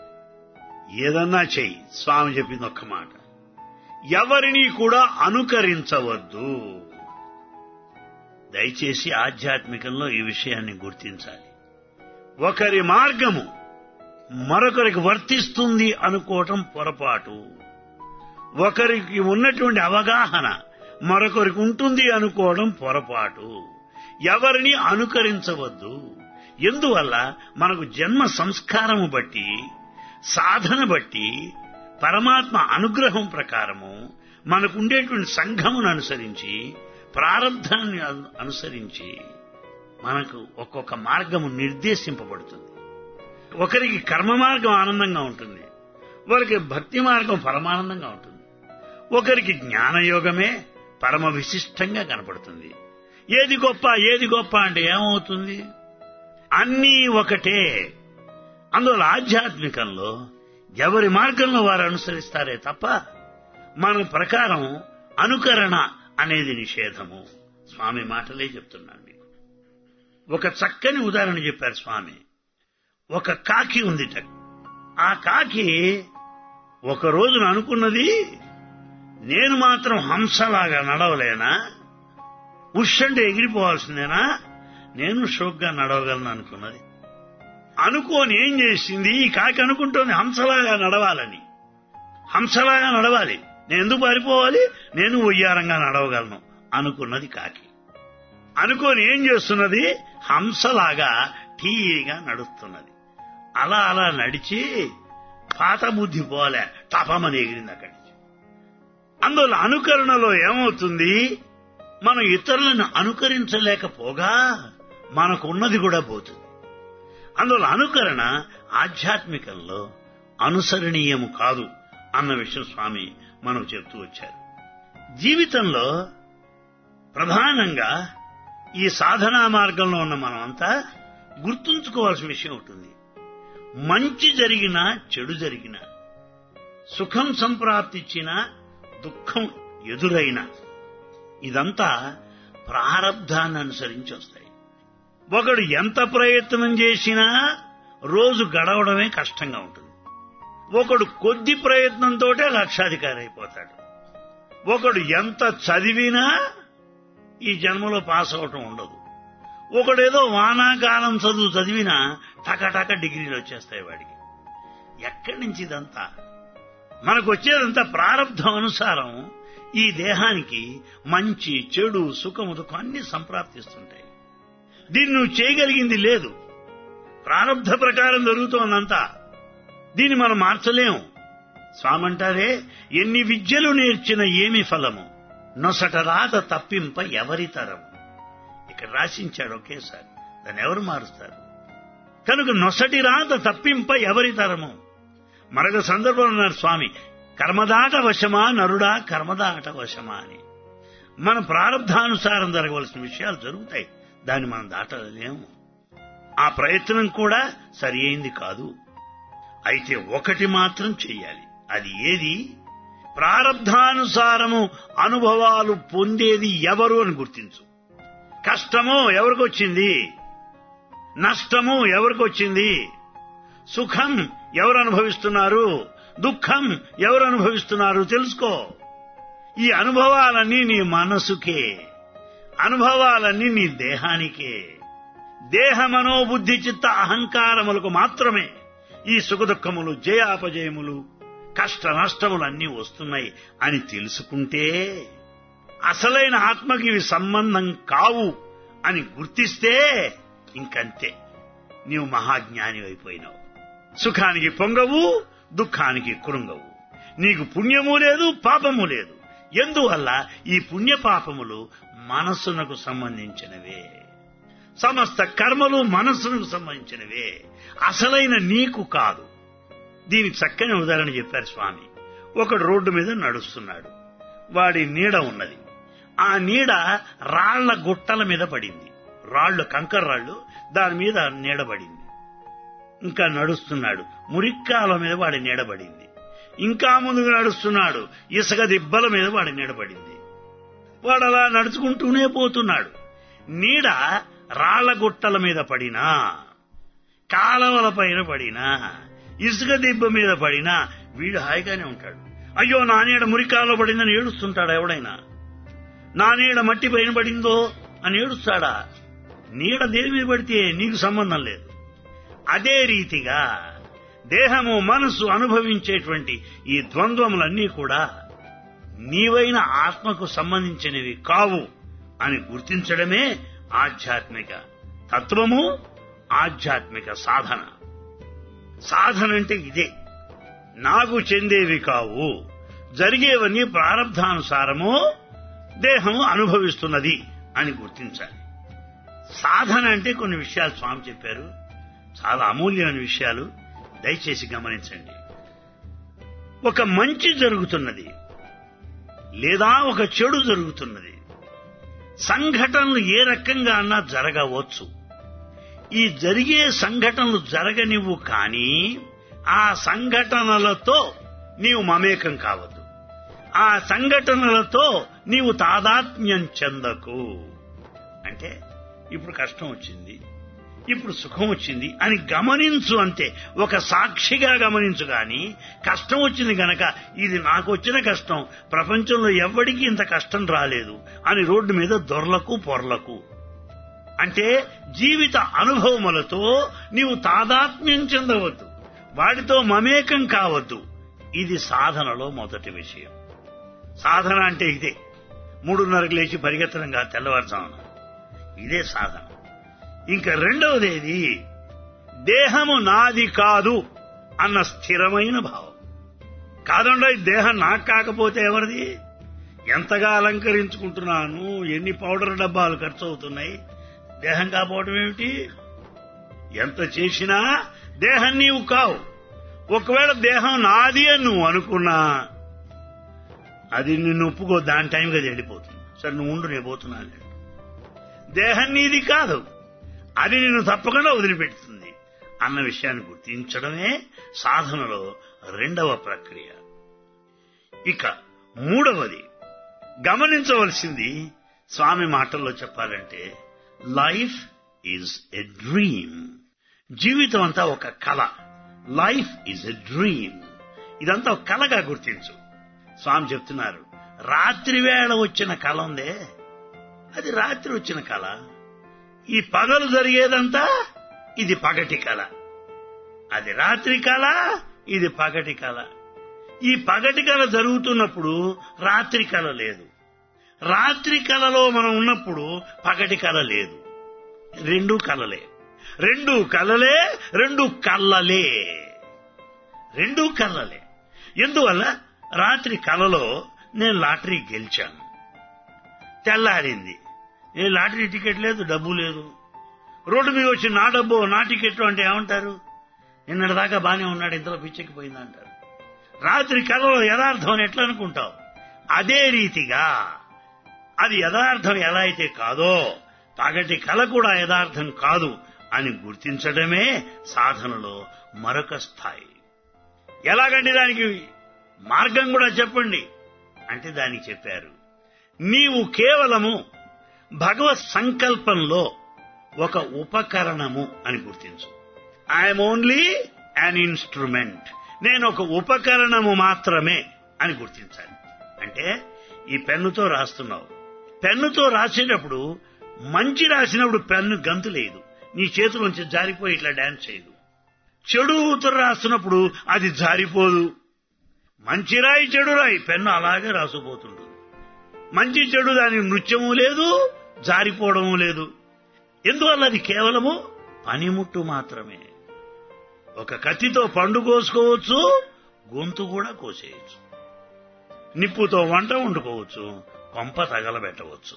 ఏదన్నా చెయ్యి, స్వామి చెప్పింది ఒక్క మాట, ఎవరిని కూడా అనుకరించవద్దు. దయచేసి ఆధ్యాత్మికంలో ఈ విషయాన్ని గుర్తించాలి. ఒకరి మార్గము మరొకరికి వర్తిస్తుంది అనుకోవటం పొరపాటు. ఒకరికి ఉన్నటువంటి అవగాహన మరొకరికి ఉంటుంది అనుకోవడం పొరపాటు. ఎవరిని అనుకరించవద్దు. ఎందువల్ల? మనకు జన్మ సంస్కారము బట్టి, సాధన బట్టి, పరమాత్మ అనుగ్రహం ప్రకారము మనకుండేటువంటి సంఘమును అనుసరించి, ప్రారంధాన్ని అనుసరించి మనకు ఒక్కొక్క మార్గము నిర్దేశింపబడుతుంది. ఒకరికి కర్మ మార్గం ఆనందంగా ఉంటుంది, ఒకరికి భక్తి మార్గం పరమానందంగా ఉంటుంది, ఒకరికి జ్ఞానయోగమే పరమ విశిష్టంగా కనపడుతుంది. ఏది గొప్ప, ఏది గొప్ప అంటే ఏమవుతుంది? అన్నీ ఒకటే. అందువల్ల ఆధ్యాత్మికంలో ఎవరి మార్గంలో వారు అనుసరిస్తారే తప్ప మన ప్రకారం అనుకరణ అనేది నిషేధము. స్వామి మాటలే చెప్తున్నాను మీకు. ఒక చక్కని ఉదాహరణ చెప్పారు స్వామి. ఒక కాకి ఉందిట. ఆ కాకి ఒక రోజున అనుకున్నది, నేను మాత్రం హంసలాగా నడవలేనా, ఉష్ అంటే ఎగిరిపోవాల్సిందేనా, నేను షోక్గా నడవగలను అనుకున్నది. అనుకోని ఏం చేసింది, ఈ కాకి అనుకుంటోంది హంసలాగా నడవాలని. హంసలాగా నడవాలి, నేను ఎందుకు పారిపోవాలి, నేను ఉయ్యారంగా నడవగలను అనుకున్నది కాకి. అనుకోని ఏం చేస్తున్నది, హంసలాగా ఠీగా నడుస్తున్నది. అలా అలా నడిచి పాత బుద్ధి పోలే, తపమని ఎగిరింది అక్కడి నుంచి. అందువల్ల అనుకరణలో ఏమవుతుంది, మనం ఇతరులను అనుకరించలేకపోగా మనకున్నది కూడా పోతుంది. అందువల్ల అనుకరణ ఆధ్యాత్మికంలో అనుసరణీయము కాదు అన్న విషయం స్వామి మనం చెప్తూ వచ్చారు. జీవితంలో ప్రధానంగా ఈ సాధనా మార్గంలో ఉన్న మనమంతా గుర్తుంచుకోవాల్సిన విషయం ఉంటుంది. మంచి జరిగినా చెడు జరిగినా, సుఖం సంప్రాప్తిచ్చినా దుఃఖం ఎదురైనా, ఇదంతా ప్రారబ్ధాన్ని అనుసరించి వస్తాయి. ఒకడు ఎంత ప్రయత్నం చేసినా రోజు గడవడమే కష్టంగా ఉంటుంది. ఒకడు కొద్ది ప్రయత్నంతోటే లక్షాధికారి అయిపోతాడు. ఒకడు ఎంత చదివినా ఈ జన్మలో పాస్ అవటం ఉండదు. ఒకడేదో వానాకాలం చదువు చదివినా టకటక డిగ్రీలు వచ్చేస్తాయి వాడికి. ఎక్కడి నుంచి ఇదంతా? మనకు వచ్చేదంతా ప్రారంభం అనుసారం ఈ దేహానికి మంచి చెడు సుఖము దుఃఖం అన్ని సంప్రాప్తిస్తుంటాయి. దీన్ని నువ్వు చేయగలిగింది లేదు. ప్రారంభ ప్రకారం జరుగుతోందంతా. దీన్ని మనం మార్చలేము. స్వామంటారే, ఎన్ని విద్యలు నేర్చిన ఏమి ఫలము, నొసట రాత తప్పింప ఎవరి తరము. ఇక్కడ రాసించాడు ఒకేసారి, దాన్ని ఎవరు మారుస్తారు? కనుక నొసటి రాత తప్పింప ఎవరి తరము. మరొక సందర్భంలో ఉన్నారు స్వామి, కర్మదాట వశమా నరుడా కర్మదాట వశమా అని. మన ప్రారంధానుసారం జరగవలసిన విషయాలు జరుగుతాయి, దాన్ని మనం దాటలేము. ఆ ప్రయత్నం కూడా సరి అయింది కాదు. అయితే ఒకటి మాత్రం చెయ్యాలి. అది ఏది? ప్రారంధానుసారము అనుభవాలు పొందేది ఎవరు అని గుర్తించు. కష్టము ఎవరికొచ్చింది, నష్టము ఎవరికొచ్చింది, సుఖం ఎవరు అనుభవిస్తున్నారు, దుఃఖం ఎవరు అనుభవిస్తున్నారు తెలుసుకో. ఈ అనుభవాలన్నీ నీ మనసుకే, అనుభవాలన్నీ నీ దేహానికే. దేహ మనోబుద్ధి చిత్త అహంకారములకు మాత్రమే ఈ సుఖదుఖములు జయాపజయములు కష్ట నష్టములు అన్నీ వస్తున్నాయి అని తెలుసుకుంటే, అసలైన ఆత్మకి ఇవి సంబంధం కావు అని గుర్తిస్తే ఇంకంతే, నీవు మహాజ్ఞాని అయిపోయినావు. సుఖానికి పొంగవు, దుఃఖానికి కురుంగవు. నీకు పుణ్యము లేదు, పాపము లేదు. ఎందువల్ల? ఈ పుణ్య పాపములు మనస్సునకు సంబంధించినవే. సమస్త కర్మలు మనస్సునకు సంబంధించినవే, అసలైన నీకు కాదు. దీనికి చక్కని ఉదాహరణ చెప్పారు స్వామి. ఒకడు రోడ్డు మీద నడుస్తున్నాడు, వాడి నీడ ఉన్నది. ఆ నీడ రాళ్ల గుట్టల మీద పడింది. రాళ్లు, కంకర రాళ్లు, దాని మీద నీడబడింది. ఇంకా నడుస్తున్నాడు, మురిక్కాల మీద వాడి నీడబడింది. ఇంకా ముందుకు నడుస్తున్నాడు, ఇసుక దిబ్బల మీద వాడి నీడబడింది. వాడు అలా నడుచుకుంటూనే పోతున్నాడు. నీడ రాళ్ల గుట్టల మీద పడినా, కాలవల పైన పడినా, ఇసుక దిబ్బ మీద పడినా వీడు హాయిగానే ఉంటాడు. అయ్యో నా నీడ మురికాలో పడిందని ఏడుస్తుంటాడా ఎవడైనా? నా నీడ మట్టి పైన పడిందో అని ఏడుస్తాడా? నీడ దేని మీద పడితే నీకు సంబంధం లేదు. అదే రీతిగా దేహము మనస్సు అనుభవించేటువంటి ఈ ద్వంద్వములన్నీ కూడా నీవైన ఆత్మకు సంబంధించినవి కావు అని గుర్తించడమే ఆధ్యాత్మిక తత్వము, ఆధ్యాత్మిక సాధన. సాధన అంటే ఇదే. నాకు చెందేవి కావు, జరిగేవన్నీ ప్రారంధానుసారము దేహము అనుభవిస్తున్నది అని గుర్తించాలి. సాధన అంటే కొన్ని విషయాలు స్వామి చెప్పారు, చాలా అమూల్యమైన విషయాలు, దయచేసి గమనించండి. ఒక మంచి జరుగుతున్నది లేదా ఒక చెడు జరుగుతున్నది, సంఘటనలు ఏ రకంగా అన్నా జరగవచ్చు. ఈ జరిగే సంఘటనలు జరగనివ్వు, కానీ ఆ సంఘటనలతో నీవు మమేకం కావద్దు. ఆ సంఘటనలతో నీవు తాదాత్మ్యం చెందకు. అంటే ఇప్పుడు కష్టం వచ్చింది, ఇప్పుడు సుఖం వచ్చింది అని గమనించు అంతే. ఒక సాక్షిగా గమనించు. గాని కష్టం వచ్చింది గనక ఇది నాకు వచ్చిన కష్టం, ప్రపంచంలో ఎవ్వడికి ఇంత కష్టం రాలేదు అని రోడ్డు మీద దొర్లకు పొర్లకు. అంటే జీవిత అనుభవములతో నీవు తాదాత్మ్యం చెందవద్దు, వాటితో మమేకం కావద్దు. ఇది సాధనలో మొదటి విషయం. సాధన అంటే ఇదే. మూడున్నరకు లేచి పరిగెత్తడం కాదు తెల్లవారుజామున, ఇదే సాధన. ఇంకా రెండవదేది, దేహము నాది కాదు అన్న స్థిరమైన భావం. కాదండో దేహం నాకు కాకపోతే ఎవరిది? ఎంతగా అలంకరించుకుంటున్నాను, ఎన్ని పౌడర్ డబ్బాలు ఖర్చు అవుతున్నాయి, దేహం కాపోవటం ఏమిటి? ఎంత చేసినా దేహం నీవు కావు. ఒకవేళ దేహం నాది అని నువ్వు అనుకున్నా అది నిన్ను ఒప్పుకో, దాని టైంకి అది వెళ్ళిపోతుంది. సరే నువ్వు ఉండు, నేను పోతున్నాను. దేహం నీది కాదు, అది నిన్ను తప్పకుండా వదిలిపెడుతుంది అన్న విషయాన్ని గుర్తించడమే సాధనలో రెండవ ప్రక్రియ. ఇక మూడవది గమనించవలసింది, స్వామి మాటల్లో చెప్పాలంటే, లైఫ్ ఈజ్ ఎ డ్రీమ్. జీవితం అంతా ఒక కళ. Life is a dream. ఇదంతా ఒక కళగా గుర్తించు. స్వామి చెప్తున్నారు, రాత్రి వేళ వచ్చిన కళ ఉందే, అది రాత్రి వచ్చిన కళ. ఈ పగలు జరిగేదంతా ఇది పగటి కళ. అది రాత్రి కళ, ఇది పగటి కళ. ఈ పగటి కళ జరుగుతున్నప్పుడు రాత్రి కళ లేదు. రాత్రి కళలో మనం ఉన్నప్పుడు పగటి కళ లేదు. రెండు కళలే, రెండు కళలే, రెండు కళ్ళలే, రెండు కళ్ళలే. ఎందువల్ల రాత్రి కళలో నేను లాటరీ గెలిచాను. తెల్లారింది, నేను లాటరీ టికెట్ లేదు, డబ్బు లేదు. రోడ్డు మీద వచ్చి నా డబ్బు నా టికెట్లు అంటే ఏమంటారు? నిన్నటిదాకా బానే ఉన్నాడు, ఇంతలో పిచ్చెక్కిపోయింది అంటారు. రాత్రి కళలో యథార్థం అని ఎట్లా అనుకుంటావు? అదే రీతిగా అది యథార్థం ఎలా అయితే కాదో పగటి కళ కూడా యథార్థం కాదు అని గుర్తించడమే సాధనలో మరొక స్థాయి. ఎలాగంటే దానికి మార్గం కూడా చెప్పండి అంటే దానికి చెప్పారు, నీవు కేవలము భగవత్ సంకల్పంలో ఒక ఉపకరణము అని గుర్తించు. I'm only an instrument. నేను ఒక ఉపకరణము మాత్రమే అని గుర్తించాలి. అంటే ఈ పెన్నుతో రాస్తున్నావు, పెన్నుతో రాసేటప్పుడు మంచి రాసినప్పుడు పెన్ను గంతు లేదు, నీ చేతిలోంచి జారిపోయి ఇట్లా డాన్స్ చేయదు. చెడు ఉత్తరం రాస్తున్నప్పుడు అది జారిపోదు. మంచి రాయి చెడు రాయి పెన్ను అలాగే రాసుకుపోతుంటుంది. మంచి చెడు దానికి నృత్యము లేదు, జారిపోవడము లేదు. ఎందువల్ల అది కేవలము పనిముట్టు మాత్రమే. ఒక కత్తితో పండు కోసుకోవచ్చు, గొంతు కూడా కోసేయచ్చు. నిప్పుతో వంట వండుకోవచ్చు, కొంప తగలబెట్టవచ్చు.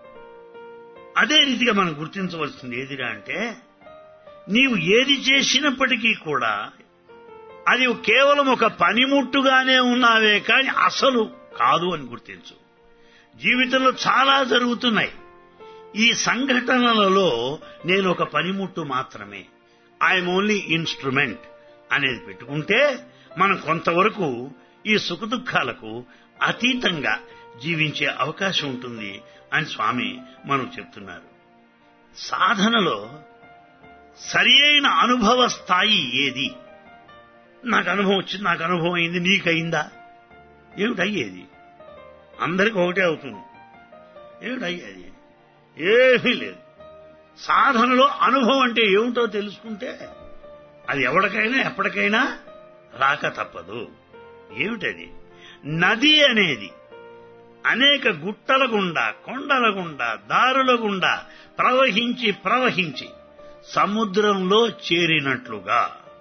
అదే రీతిగా మనం గుర్తించవలసింది ఏదిరా అంటే, నీవు ఏది చేసినప్పటికీ కూడా అది కేవలం ఒక పనిముట్టుగానే ఉన్నావే కానీ అసలు కాదు అని గుర్తించు. జీవితంలో చాలా జరుగుతున్నాయి. ఈ సంఘటనలలో నేను ఒక పనిముట్టు మాత్రమే, ఐఎమ్ ఓన్లీ ఇన్స్ట్రుమెంట్ అనేది పెట్టుకుంటే మనం కొంతవరకు ఈ సుఖదుఖాలకు అతీతంగా జీవించే అవకాశం ఉంటుంది అని స్వామి మనకు చెప్తున్నారు. సాధనలో సరి అయిన అనుభవ స్థాయి ఏది? నాకు అనుభవం వచ్చింది, నాకు అనుభవం అయింది, నీకయిందా? ఏమిటయ్యేది? అందరికీ ఒకటే అవుతుంది. ఏమిటయ్యేది? ఏమీ లేదు. సాధనలో అనుభవం అంటే ఏమిటో తెలుసుకుంటే అది ఎవరికైనా ఎప్పటికైనా రాక తప్పదు. ఏమిటది? నది అనేది అనేక గుట్టల గుండా, కొండల గుండా, దారుల గుండా ప్రవహించి ప్రవహించి సముద్రంలో చేరినట్లుగా,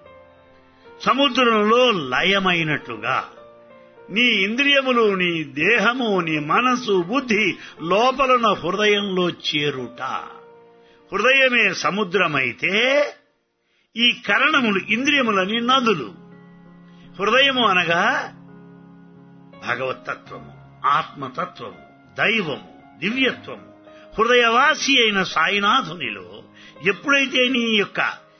సముద్రంలో లయమైనట్లుగా నీ ఇంద్రియములు, నీ దేహము, నీ మనసు, బుద్ధి లోపలన హృదయంలో చేరుట. హృదయమే సముద్రమైతే ఈ కరణములు, ఇంద్రియములని నదులు. హృదయము అనగా భగవత్తత్వము, ఆత్మతత్వము, దైవము, దివ్యత్వము. హృదయవాసి అయిన సాయినాథునిలో ఎప్పుడైతే నీ యొక్క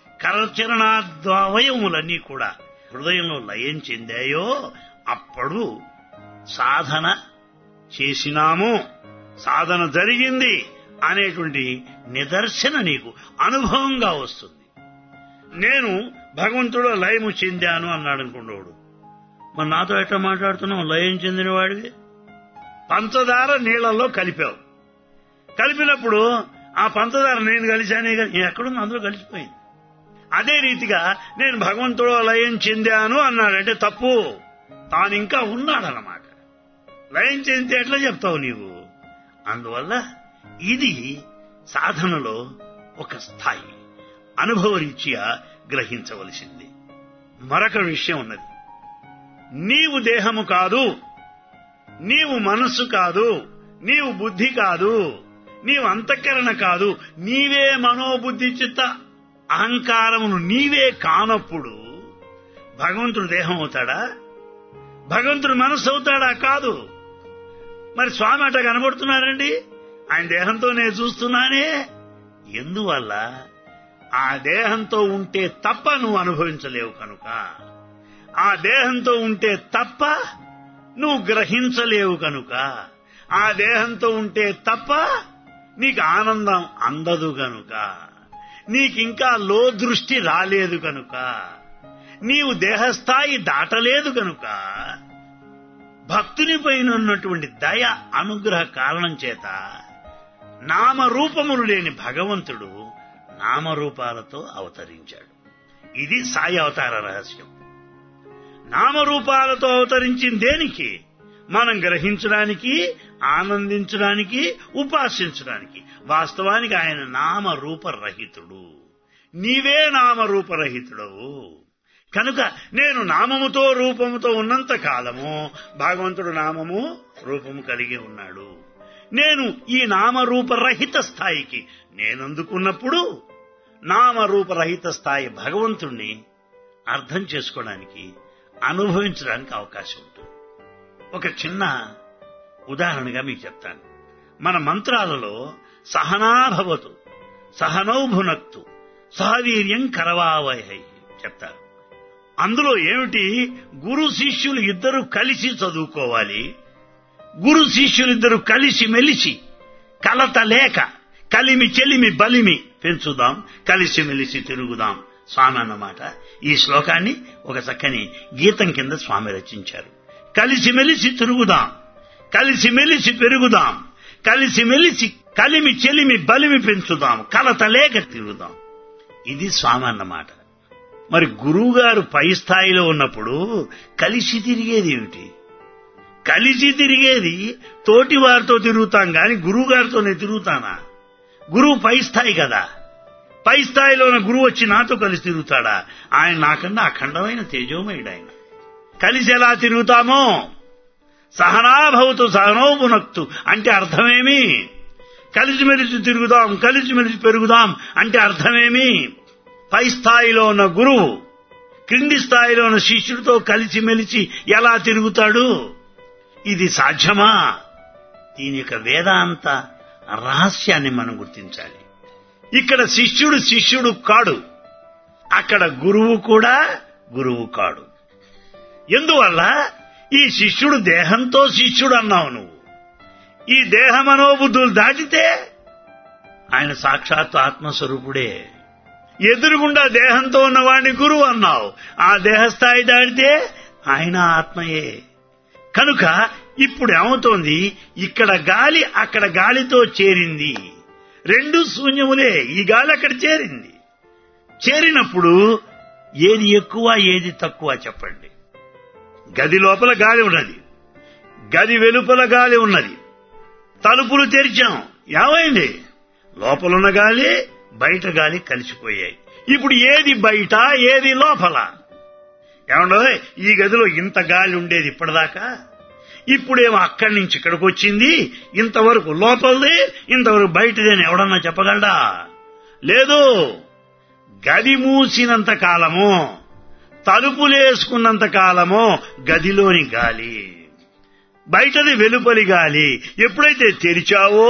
కరచరణాద్వయములన్నీ కూడా హృదయంలో లయం చెందాయో అప్పుడు సాధన చేసినాము, సాధన జరిగింది అనేటువంటి నిదర్శన నీకు అనుభవంగా వస్తుంది. నేను భగవంతుడు లయము చెందాను అన్నాడు అనుకున్నాడు. మరి నాతో ఎట్లా మాట్లాడుతున్నావు? లయం చెందిన వాడివి. పంచదార నీళ్లలో కలిపావు, కలిపినప్పుడు ఆ పంచదార నేను కలిశానే కానీ ఎక్కడుంది, అందులో కలిసిపోయింది. అదే రీతిగా నేను భగవంతుడు లయం చెందాను అన్నాడంటే తప్పు. తాను ఇంకా ఉన్నాడన్నమాట. లయం చెందితే ఎట్లా చెప్తావు నీవు? అందువల్ల ఇది సాధనలో ఒక స్థాయి, అనుభవరీత్యా గ్రహించవలసింది. మరొక విషయం ఉన్నది. నీవు దేహము కాదు, నీవు మనస్సు కాదు, నీవు బుద్ధి కాదు, నీవు అంతఃకరణ కాదు, నీవే మనోబుద్ధి చిత్త అహంకారమును నీవే కానప్పుడు భగవంతుడు దేహం అవుతాడా? భగవంతుడు మనస్సు అవుతాడా? కాదు. మరి స్వామి అట్లా కనబడుతున్నారండి, ఆయన దేహంతో నేను చూస్తున్నానే. ఎందువల్ల? ఆ దేహంతో ఉంటే తప్ప నువ్వు అనుభవించలేవు కనుక, ఆ దేహంతో ఉంటే తప్ప నువ్వు గ్రహించలేవు కనుక, ఆ దేహంతో ఉంటే తప్ప నీకు ఆనందం అందదు గనుక. నీకింకా లో దృష్టి రాలేదు కనుక, నీవు దేహస్థాయి దాటలేదు కనుక, భక్తుని పైన ఉన్నటువంటి దయ అనుగ్రహ కారణం చేత నామరూపములు లేని భగవంతుడు నామరూపాలతో అవతరించాడు. ఇది సాయి అవతార రహస్యం. నామరూపాలతో అవతరించిన దేనికి? మనం గ్రహించడానికి, ఆనందించడానికి, ఉపాసించడానికి. వాస్తవానికి ఆయన నామరూపరహితుడు. నీవే నామరూపరహితుడవు కనుక నేను నామముతో రూపముతో ఉన్నంత కాలము భగవంతుడు నామము రూపము కలిగి ఉన్నాడు. నేను ఈ నామరూపరహిత స్థాయికి నేనందుకున్నప్పుడు నామరూపరహిత స్థాయి భగవంతుణ్ణి అర్థం చేసుకోవడానికి, అనుభవించడానికి అవకాశం ఉంటుంది. ఒక చిన్న ఉదాహరణగా మీకు చెప్తాను. మన మంత్రాలలో సహనాభవతు, సహనౌ భునక్తు, సహవీర్యం కరవావహై చెప్తారు. అందులో ఏమిటి? గురు శిష్యులు ఇద్దరు కలిసి చదువుకోవాలి. గురు శిష్యులిద్దరు కలిసి మెలిసి కలత లేక కలిమి చెలిమి బలిమి పెంచుదాం, కలిసి మెలిసి తిరుగుదాం స్వామి అన్నమాట. ఈ శ్లోకాన్ని ఒక చక్కని గీతం కింద స్వామి రచించారు. కలిసి మెలిసి తిరుగుదాం, కలిసి మెలిసి పెరుగుదాం, కలిసి మెలిసి కలిమి చెలిమి బలిమి పెంచుదాం, కలత లేక తిరుగుదాం. ఇది స్వామి అన్నమాట. మరి గురువుగారు పై స్థాయిలో ఉన్నప్పుడు కలిసి తిరిగేది ఏమిటి? కలిసి తిరిగేది తోటి వారితో తిరుగుతాం గాని గురువు గారితోనే తిరుగుతానా? గురువు పై స్థాయి కదా. పై స్థాయిలో ఉన్న గురువు వచ్చి నాతో కలిసి తిరుగుతాడా? ఆయన నాకన్నా అఖండమైన తేజోమయుడు. ఆయన కలిసి ఎలా తిరుగుతామో, సహనాభవతు సహనౌ భునక్తు అంటే అర్థమేమి? కలిసిమెలిసి తిరుగుదాం, కలిసిమెలిసి పెరుగుదాం అంటే అర్థమేమి? పై స్థాయిలో ఉన్న గురువు క్రింది స్థాయిలో ఉన్న శిష్యుడితో కలిసిమెలిసి ఎలా తిరుగుతాడు? ఇది సాధ్యమా? దీని యొక్క వేదాంత రహస్యాన్ని మనం గుర్తించాలి. ఇక్కడ శిష్యుడు శిష్యుడు కాడు, అక్కడ గురువు కూడా గురువు కాడు. ఎందువల్ల? ఈ శిష్యుడు దేహంతో శిష్యుడు అన్నావు నువ్వు. ఈ దేహ మనోబుద్ధులు దాటితే ఆయన సాక్షాత్తు ఆత్మస్వరూపుడే. ఎదురుగుండా దేహంతో ఉన్నవాడిని గురువు అన్నావు. ఆ దేహస్థాయి దాటితే ఆయన ఆత్మయే. కనుక ఇప్పుడు ఏమవుతోంది? ఇక్కడ గాలి అక్కడ గాలితో చేరింది, రెండు శూన్యములే. ఈ గాలి అక్కడ చేరింది. చేరినప్పుడు ఏది ఎక్కువ ఏది తక్కువ చెప్పండి? గది లోపల గాలి ఉన్నది, గది వెలుపల గాలి ఉన్నది. తలుపులు తెరిచాం, ఏమైంది? లోపలున్న గాలి బయట గాలి కలిసిపోయాయి. ఇప్పుడు ఏది బయట ఏది లోపల? ఏమండో, ఈ గదిలో ఇంత గాలి ఉండేది ఇప్పటిదాకా, ఇప్పుడేమో అక్కడి నుంచి ఇక్కడికి వచ్చింది. ఇంతవరకు లోపలిది, ఇంతవరకు బయటది అని ఎవడన్నా చెప్పగలడా? లేదు. గది మూసినంత కాలము, తలుపులేసుకున్నంత కాలము గదిలోని గాలి, బయటది వెలుపలి గాలి. ఎప్పుడైతే తెరిచావో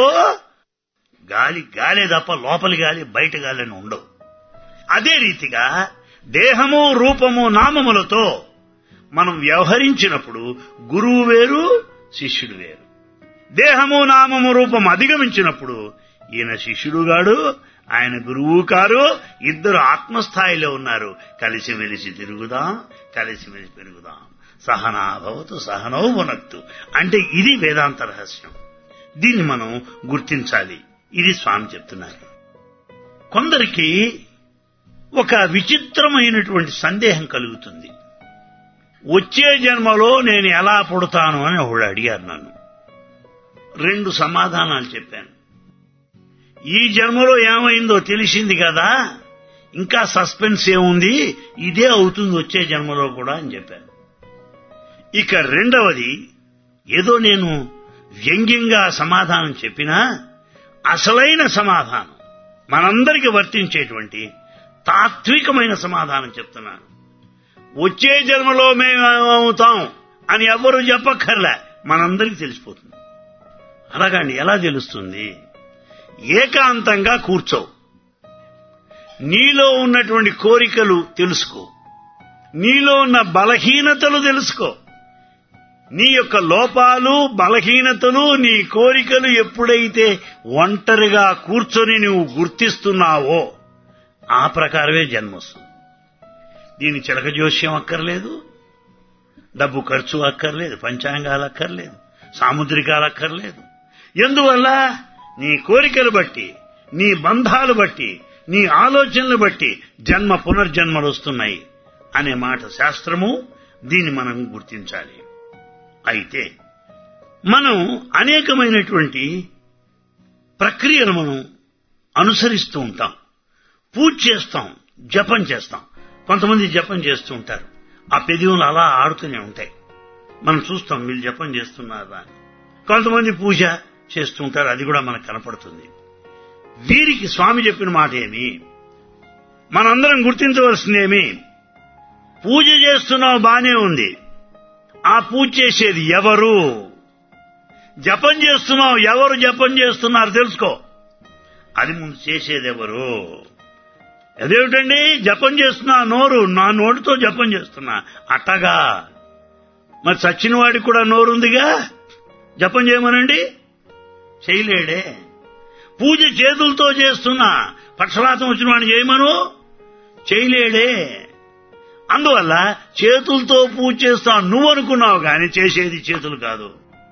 గాలి గాలే తప్ప లోపలి గాలి బయట గాలి అని ఉండవు. అదే రీతిగా దేహము రూపము నామములతో మనం వ్యవహరించినప్పుడు గురువు వేరు, శిష్యుడు వేరు. దేహము నామము రూపం అధిగమించినప్పుడు ఈయన శిష్యుడుగాడు, ఆయన గురువు కారు. ఇద్దరు ఆత్మస్థాయిలో ఉన్నారు. కలిసిమెలిసి తిరుగుదాం, కలిసిమెలిసి పెరుగుదాం. సహనాభవతు సహనౌ భునక్తు అంటే ఇది వేదాంత రహస్యం. దీన్ని మనం గుర్తించాలి. ఇది స్వామి చెప్తున్నారు. కొందరికి ఒక విచిత్రమైనటువంటి సందేహం కలుగుతుంది. వచ్చే జన్మలో నేను ఎలా పుడతాను అని ఒకడు అడిగారు నన్ను. రెండు సమాధానాలు చెప్పాను. ఈ జన్మలో ఏమైందో తెలిసింది కదా, ఇంకా సస్పెన్స్ ఏముంది, ఇదే అవుతుంది వచ్చే జన్మలో కూడా అని చెప్పాను. ఇక రెండవది, ఏదో నేను వ్యంగ్యంగా సమాధానం చెప్పినా అసలైన సమాధానం మనందరికీ వర్తించేటువంటి తాత్వికమైన సమాధానం చెప్తున్నాను. వచ్చే జన్మలో మేమేమవుతాం అని ఎవ్వరూ చెప్పక్కర్లే, మనందరికీ తెలిసిపోతుంది. అలాగండి, ఎలా తెలుస్తుంది? ఏకాంతంగా కూర్చో, నీలో ఉన్నటువంటి కోరికలు తెలుసుకో, నీలో ఉన్న బలహీనతలు తెలుసుకో. నీ యొక్క లోపాలు, బలహీనతలు, నీ కోరికలు ఎప్పుడైతే ఒంటరిగా కూర్చొని నువ్వు గుర్తిస్తున్నావో ఆ ప్రకారమే జన్మ వస్తుంది. దీని చిలక జోస్యం అక్కర్లేదు, డబ్బు ఖర్చు అక్కర్లేదు, పంచాంగాలు అక్కర్లేదు, సాముద్రికాలు అక్కర్లేదు. ఎందువల్ల నీ కోరికలు బట్టి, నీ బంధాలు బట్టి, నీ ఆలోచనలు బట్టి జన్మ పునర్జన్మలు వస్తున్నాయి అనే మాట శాస్త్రము. దీన్ని మనం గుర్తించాలి. అయితే మనం అనేకమైనటువంటి ప్రక్రియను మనం అనుసరిస్తూ ఉంటాం. పూజ చేస్తాం, జపం చేస్తాం. కొంతమంది జపం చేస్తూ ఉంటారు, ఆ పెదవులు అలా ఆడుతూనే ఉంటాయి. మనం చూస్తాం వీళ్ళు జపం చేస్తున్నారా అని. కొంతమంది పూజ చేస్తూ ఉంటారు, అది కూడా మనకు కనపడుతుంది. వీరికి స్వామి చెప్పిన మాట ఏమి, మనందరం గుర్తించవలసిందేమి, పూజ చేస్తున్నావు బానే ఉంది, ఆ పూజ చేసేది ఎవరు? జపం చేస్తున్నావు, ఎవరు జపం చేస్తున్నారు తెలుసుకో. అది ముందు చేసేది ఎవరు? అదేమిటండి జపం చేస్తున్నా, నోరు నా నోటితో జపం చేస్తున్నా అట్టగా. మరి చచ్చిన వాడికి కూడా నోరుందిగా, జపం చేయమనండి, చేయలేడే. పూజ చేతులతో చేస్తున్నా, పక్షవాతం వచ్చిన వాడిని చేయమను, చేయలేడే. అందువల్ల చేతులతో పూజ చేస్తా నువ్వు అనుకున్నావు గాని చేసేది చేతులు కాదు.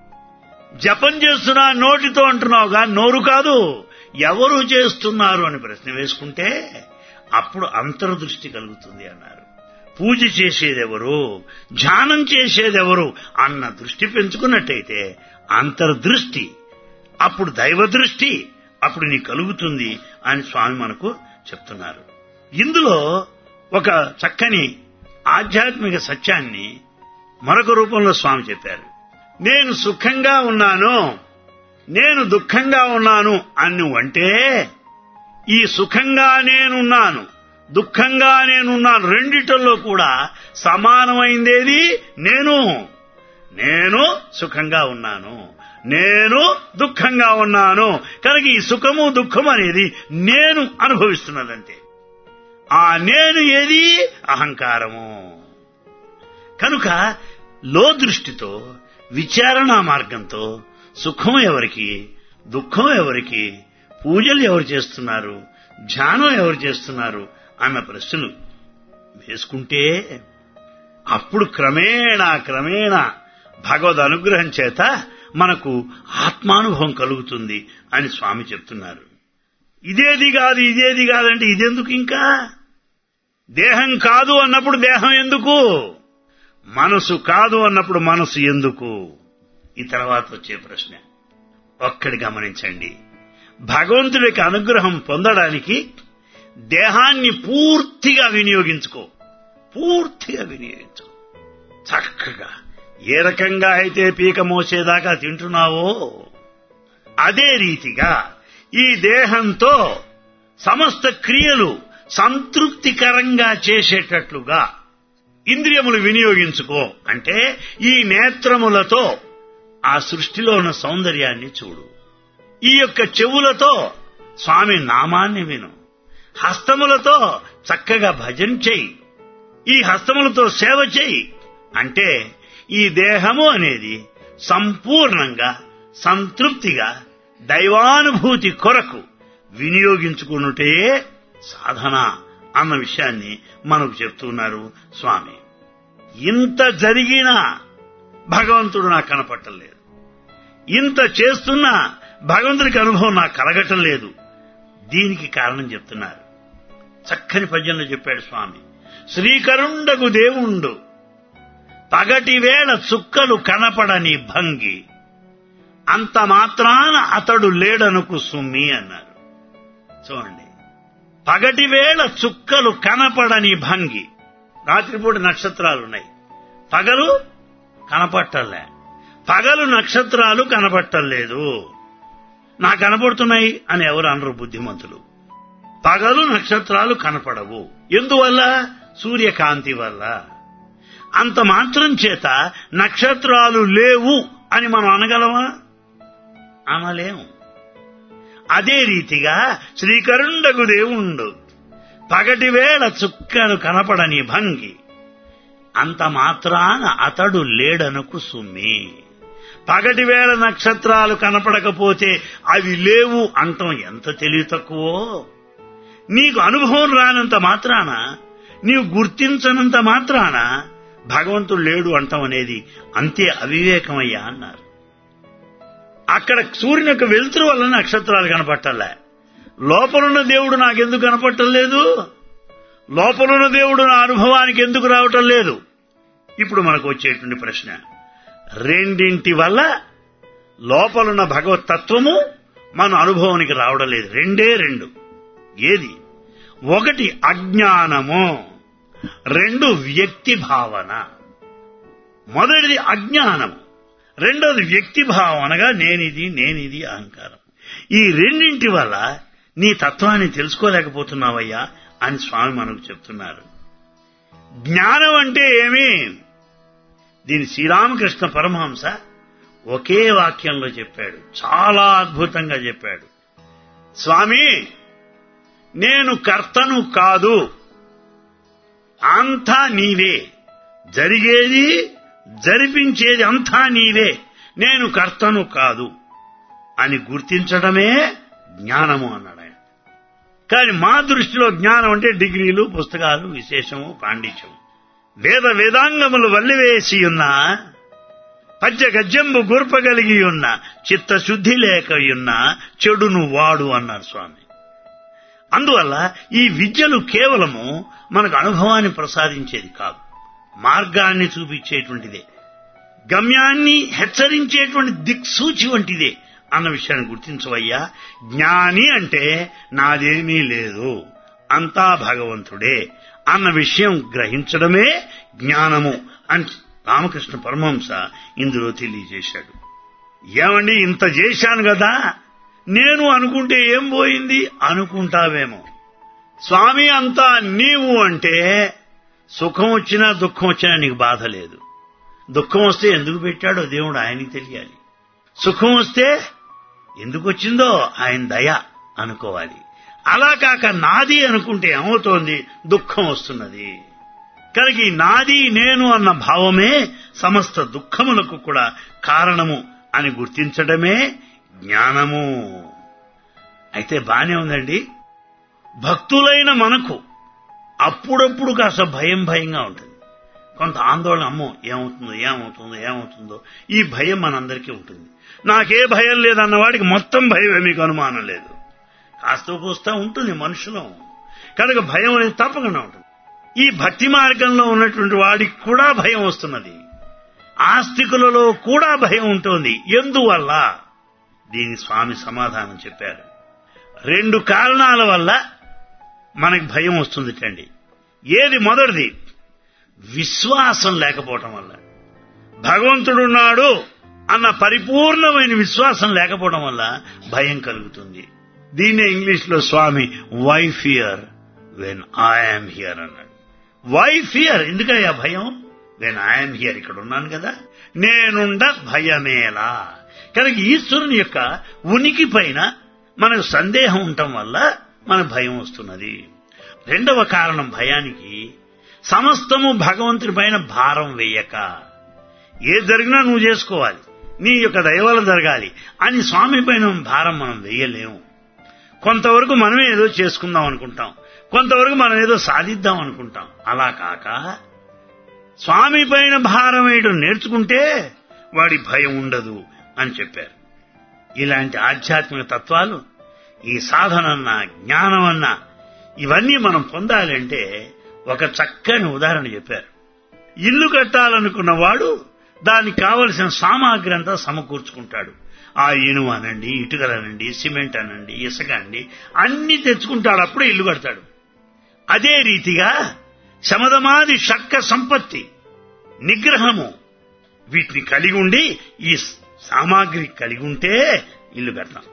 జపం చేస్తున్నా నోటితో అంటున్నావు గాని నోరు కాదు. ఎవరు చేస్తున్నారు అని ప్రశ్న వేసుకుంటే అప్పుడు అంతర్దృష్టి కలుగుతుంది అన్నారు. పూజ చేసేదెవరు, ధ్యానం చేసేదెవరు అన్న దృష్టి పెంచుకున్నట్టయితే అంతర్దృష్టి, అప్పుడు దైవ దృష్టి, అప్పుడు నీ కలుగుతుంది అని స్వామి మనకు చెప్తున్నారు. ఇందులో ఒక చక్కని ఆధ్యాత్మిక సత్యాన్ని మరొక రూపంలో స్వామి చెప్పారు. నేను సుఖంగా ఉన్నాను, నేను దుఃఖంగా ఉన్నాను అని నువ్వంటే, ఈ సుఖంగా నేనున్నాను, దుఃఖంగా నేనున్నాను రెండిటల్లో కూడా సమానమైందేది నేను. నేను సుఖంగా ఉన్నాను, నేను దుఃఖంగా ఉన్నాను. కనుక ఈ సుఖము దుఃఖము అనేది నేను అనుభవిస్తున్నదంతే. ఆ నేను ఏది? అహంకారము. కనుక లో దృష్టితో, విచారణ మార్గంతో సుఖం ఎవరికి, దుఃఖం ఎవరికి, పూజలు ఎవరు చేస్తున్నారు, ధ్యానం ఎవరు చేస్తున్నారు అన్న ప్రశ్నలు వేసుకుంటే అప్పుడు క్రమేణా క్రమేణా భగవద్ అనుగ్రహం చేత మనకు ఆత్మానుభవం కలుగుతుంది అని స్వామి చెప్తున్నారు. ఇదేది కాదు ఇదేది కాదంటే ఇదెందుకు? ఇంకా దేహం కాదు అన్నప్పుడు దేహం ఎందుకు, మనసు కాదు అన్నప్పుడు మనసు ఎందుకు? ఈ తర్వాత వచ్చే ప్రశ్న ఒక్కడి గమనించండి. భగవంతుడికి అనుగ్రహం పొందడానికి దేహాన్ని పూర్తిగా వినియోగించుకో, పూర్తిగా వినియోగించుకో. చక్కగా ఏ రకంగా అయితే పీక మోసేదాకా తింటున్నావో అదే రీతిగా ఈ దేహంతో సమస్త క్రియలు సంతృప్తికరంగా చేసేటట్లుగా ఇంద్రియములు వినియోగించుకో. అంటే ఈ నేత్రములతో ఆ సృష్టిలో ఉన్న సౌందర్యాన్ని చూడు, ఈ యొక్క చెవులతో స్వామి నామాన్ని విను, హస్తములతో చక్కగా భజన చెయ్యి, ఈ హస్తములతో సేవ చెయ్యి. అంటే ఈ దేహము అనేది సంపూర్ణంగా సంతృప్తిగా దైవానుభూతి కొరకు వినియోగించుకున్నటే సాధన అన్న విషయాన్ని మనకు చెప్తున్నారు స్వామి. ఇంత జరిగినా భగవంతుడు నాకు కనపడటం లేదు, ఇంత చేస్తున్నా భగవంతుడికి అనుభవం నాకు కలగటం లేదు. దీనికి కారణం చెప్తున్నారు. చక్కని పద్యంలో చెప్పాడు స్వామి. శ్రీకరుండగు దేవుండు పగటి వేళ చుక్కలు కనపడని భంగి, అంత మాత్రాన అతడు లేడనుకు సుమ్మి అన్నారు. చూడండి, పగటి వేళ చుక్కలు కనపడని భంగి. రాత్రిపూట నక్షత్రాలున్నాయి, పగలు కనపట్టలే. పగలు నక్షత్రాలు కనపట్టలేదు, నాకు కనపడుతున్నాయి అని ఎవరు అనరు బుద్ధిమంతులు. పగలు నక్షత్రాలు కనపడవు. ఎందువల్ల? సూర్యకాంతి వల్ల. అంత మాత్రం చేత నక్షత్రాలు లేవు అని మనం అనగలమా? అనలేము. అదే రీతిగా శ్రీకరుండగు దేవుండు పగటి వేళ చుక్కలు కనపడని భంగి, అంత మాత్రాన అతడు లేడనుకు సుమ్మి. పగటి వేళ నక్షత్రాలు కనపడకపోతే అవి లేవు అంటాం ఎంత తెలివి తక్కువో. నీకు అనుభవం రానంత మాత్రాన, నీవు గుర్తించనంత మాత్రాన భగవంతుడు లేడు అంటాం అనేది అంతే అవివేకమయ్యా అన్నారు. అక్కడ సూర్యుని యొక్క వెలుతురు వల్ల నక్షత్రాలు కనపట్టలే. లోపలున్న దేవుడు నాకెందుకు కనపట్టం లేదు? లోపలున్న దేవుడు నా అనుభవానికి ఎందుకు రావటం లేదు? ఇప్పుడు మనకు వచ్చేటువంటి ప్రశ్న, రెండింటి వల్ల లోపలున్న భగవతత్వము మన అనుభవానికి రావడం లేదు. రెండే రెండు. ఏది? ఒకటి అజ్ఞానము, రెండు వ్యక్తి భావన. మొదటిది అజ్ఞానము, రెండోది వ్యక్తి భావనగా నేనిది నేనిది అహంకారం. ఈ రెండింటి వల్ల నీ తత్వాన్ని తెలుసుకోలేకపోతున్నావయ్యా అని స్వామి మనకు చెప్తున్నారు. జ్ఞానం అంటే ఏమి? దీని శ్రీరామకృష్ణ పరమహంస ఒకే వాక్యంలో చెప్పాడు, చాలా అద్భుతంగా చెప్పాడు. స్వామి, నేను కర్తను కాదు, అంతా నీవే, జరిగేది జరిపించేది అంతా నీవే, నేను కర్తను కాదు అని గుర్తించడమే జ్ఞానము అన్నాడు ఆయన. కానీ మా దృష్టిలో జ్ఞానం అంటే డిగ్రీలు, పుస్తకాలు, విశేషము, పాండిత్యము. వేద వేదాంగములు వల్లివేసి ఉన్న, పద్య గద్యంబు గుర్పగలిగి ఉన్న, చిత్తశుద్ధి లేకయున్న చెడును వాడు అన్నారు స్వామి. అందువల్ల ఈ విద్యలు కేవలము మనకు అనుభవాన్ని ప్రసాదించేది కాదు, మార్గాన్ని చూపించేటువంటిదే, గమ్యాన్ని హెచ్చరించేటువంటి దిక్సూచి వంటిదే అన్న విషయాన్ని గుర్తించవయ్యా. జ్ఞాని అంటే నాదేమీ లేదు, అంతా భగవంతుడే అన్న విషయం గ్రహించడమే జ్ఞానము అని రామకృష్ణ పరమహంస ఇందులో తెలియజేశాడు. ఏమండి, ఇంత చేశాను కదా, నేను అనుకుంటే ఏం పోయింది అనుకుంటావేమో. స్వామి అంతా నీవు అంటే సుఖం వచ్చినా దుఃఖం వచ్చినా నీకు బాధ లేదు. దుఃఖం వస్తే ఎందుకు పెట్టాడో దేవుడు ఆయనకి తెలియాలి. సుఖం వస్తే ఎందుకు వచ్చిందో ఆయన దయ అనుకోవాలి. అలా కాక నాది అనుకుంటే ఏమవుతోంది? దుఃఖం వస్తున్నది. కనుక ఈ నాది నేను అన్న భావమే సమస్త దుఃఖములకు కూడా కారణము అని గుర్తించడమే జ్ఞానము. అయితే బానే ఉందండి. భక్తులైన మనకు అప్పుడప్పుడు కాస్త భయం భయంగా ఉంటుంది, కొంత ఆందోళన. అమ్మో ఏమవుతుందో ఏమవుతుందో ఏమవుతుందో ఈ భయం మనందరికీ ఉంటుంది. నాకే భయం లేదన్నవాడికి మొత్తం భయమే, మీకు అనుమానం లేదు. కాస్త కూస్తా ఉంటుంది మనుషులం. కనుక భయం అనేది తప్పకుండా ఉంటుంది. ఈ భక్తి మార్గంలో ఉన్నటువంటి వాడికి కూడా భయం వస్తున్నది, ఆస్తికులలో కూడా భయం ఉంటుంది. ఎందువల్ల? దీని స్వామి సమాధానం చెప్పారు. రెండు కారణాల వల్ల మనకి భయం వస్తుందిటండి. ఏది? మొదటిది విశ్వాసం లేకపోవటం వల్ల. భగవంతుడున్నాడు అన్న పరిపూర్ణమైన విశ్వాసం లేకపోవడం వల్ల భయం కలుగుతుంది. దీన్నే ఇంగ్లీష్ లో Swami why fear when I'm here అన్నాడు. Why fear? ఎందుకయ్యా భయం? వెన్ ఐఎమ్ హియర్, ఇక్కడ ఉన్నాను కదా, నేనుండ భయమేలా. కనుక ఈశ్వరుని యొక్క ఉనికి పైన మనకు సందేహం ఉండటం వల్ల మన భయం వస్తున్నది. రెండవ కారణం భయానికి, సమస్తము భగవంతుని పైన భారం వేయక, ఏ జరిగినా నువ్వు చేసుకోవాలి, నీ యొక్క దయవల్ల జరగాలి అని స్వామి పైన భారం మనం వేయలేము. కొంతవరకు మనమే ఏదో చేసుకుందాం అనుకుంటాం, కొంతవరకు మనం ఏదో సాధిద్దాం అనుకుంటాం. అలా కాక స్వామి పైన భారం వేయడం నేర్చుకుంటే వాడి భయం ఉండదు అని చెప్పారు. ఇలాంటి ఆధ్యాత్మిక తత్వాలు, ఈ సాధనన్నా జ్ఞానమన్నా ఇవన్నీ మనం పొందాలంటే ఒక చక్కని ఉదాహరణ చెప్పారు. ఇల్లు కట్టాలనుకున్నవాడు దానికి కావలసిన సామాగ్రి అంతా సమకూర్చుకుంటాడు. ఆ ఇనుము అనండి, ఇటుకలనండి, సిమెంట్ అనండి, ఇసుక అండి, అన్ని తెచ్చుకుంటాడు, అప్పుడే ఇల్లు కడతాడు. అదే రీతిగా శమదమాది షట్క సంపత్తి, నిగ్రహము, వీటిని కలిగి ఉండి ఈ సామాగ్రి కలిగి ఉంటే ఇల్లు కడతాం.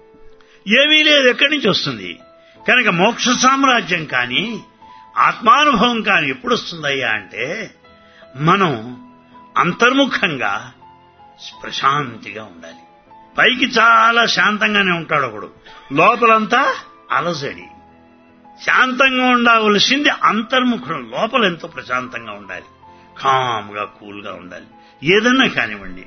ఏమీ లేదు, ఎక్కడి నుంచి వస్తుంది? కనుక మోక్ష సామ్రాజ్యం కానీ ఆత్మానుభవం కానీ ఎప్పుడు వస్తుందయ్యా అంటే మనం అంతర్ముఖంగా ప్రశాంతిగా ఉండాలి. పైకి చాలా శాంతంగానే ఉంటాడు ఒకడు, లోపలంతా అలజడి. శాంతంగా ఉండవలసింది అంతర్ముఖం, లోపల ఎంతో ప్రశాంతంగా ఉండాలి, కామ్గా కూల్గా ఉండాలి. ఏదన్నా కానివ్వండి,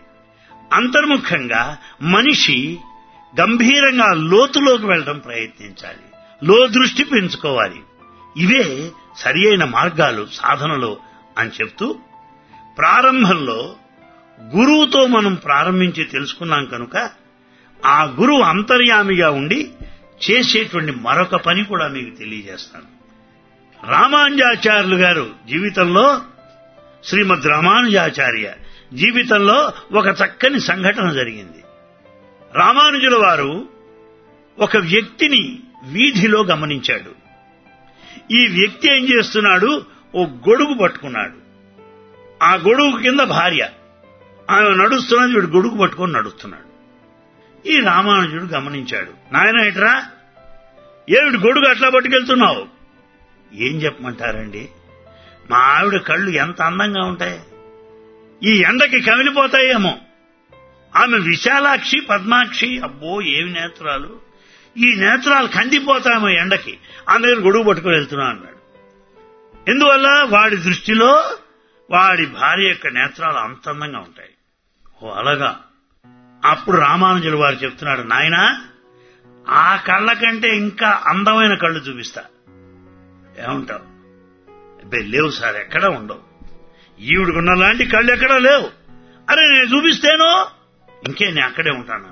అంతర్ముఖంగా మనిషి గంభీరంగా లోతులోకి వెళ్ళడం ప్రయత్నించాలి. లో దృష్టి పెంచుకోవాలి. ఇవే సరి అయిన మార్గాలు సాధనలో అని చెప్తూ, ప్రారంభంలో గురువుతో మనం ప్రారంభించి తెలుసుకున్నాం కనుక ఆ గురువు అంతర్యామిగా ఉండి చేసేటువంటి మరొక పని కూడా మీకు తెలియజేస్తాను. రామానుజాచార్యులు గారు జీవితంలో, శ్రీమద్ రామానుజాచార్య జీవితంలో ఒక చక్కని సంఘటన జరిగింది. రామానుజుల వారు ఒక వ్యక్తిని వీధిలో గమనించాడు. ఈ వ్యక్తి ఏం చేస్తున్నాడు? ఓ గొడుగు పట్టుకున్నాడు. ఆ గొడుగు కింద భార్య, ఆమె నడుస్తున్నది, వీడు గొడుగు పట్టుకొని నడుస్తున్నాడు. ఈ రామానుజుడు గమనించాడు. నాయన ఇట్రా, ఏమిటి గొడుగు అట్లా పట్టుకెళ్తున్నావు? ఏం చెప్పమంటారండి, మా ఆవిడ కళ్ళు ఎంత అందంగా ఉంటాయి, ఈ ఎండకి కమిలిపోతాయేమో. ఆమె విశాలాక్షి, పద్మాక్షి, అబ్బో ఏమి నేత్రాలు, ఈ నేత్రాలు కందిపోతాయేమో ఎండకి, అందుకని గొడుగు పట్టుకుని వెళ్తున్నా అన్నాడు. ఎందువల్ల? వాడి దృష్టిలో వాడి భార్య యొక్క నేత్రాలు అంత అందంగా ఉంటాయి. ఓ అలాగా. అప్పుడు రామానుజుల వారు చెప్తున్నాడు, నాయనా ఆ కళ్ళ కంటే ఇంకా అందమైన కళ్ళు చూపిస్తా, ఏమంటావు? అబ్బే లేవు సార్, ఎక్కడా ఉండవు, ఈవిడకున్న లాంటి కళ్ళు ఎక్కడా లేవు. అరే నేను చూపిస్తేనో, ఇంకే నేను అక్కడే ఉంటాను.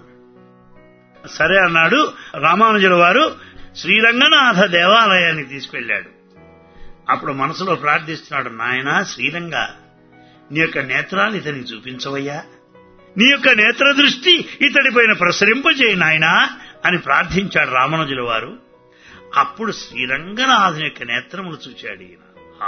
సరే అన్నాడు. రామానుజుల వారు శ్రీరంగనాథ దేవాలయానికి తీసుకెళ్లాడు. అప్పుడు మనసులో ప్రార్థిస్తున్నాడు, నాయనా శ్రీరంగ, నీ యొక్క నేత్రాలు ఇతనికి చూపించవయ్యా, నీ యొక్క నేత్ర దృష్టి ఇతడిపైన ప్రసరింపజేయి నాయనా అని ప్రార్థించాడు రామానుజుల వారు. అప్పుడు శ్రీరంగనాథుని యొక్క నేత్రములు చూచాడు ఈయన.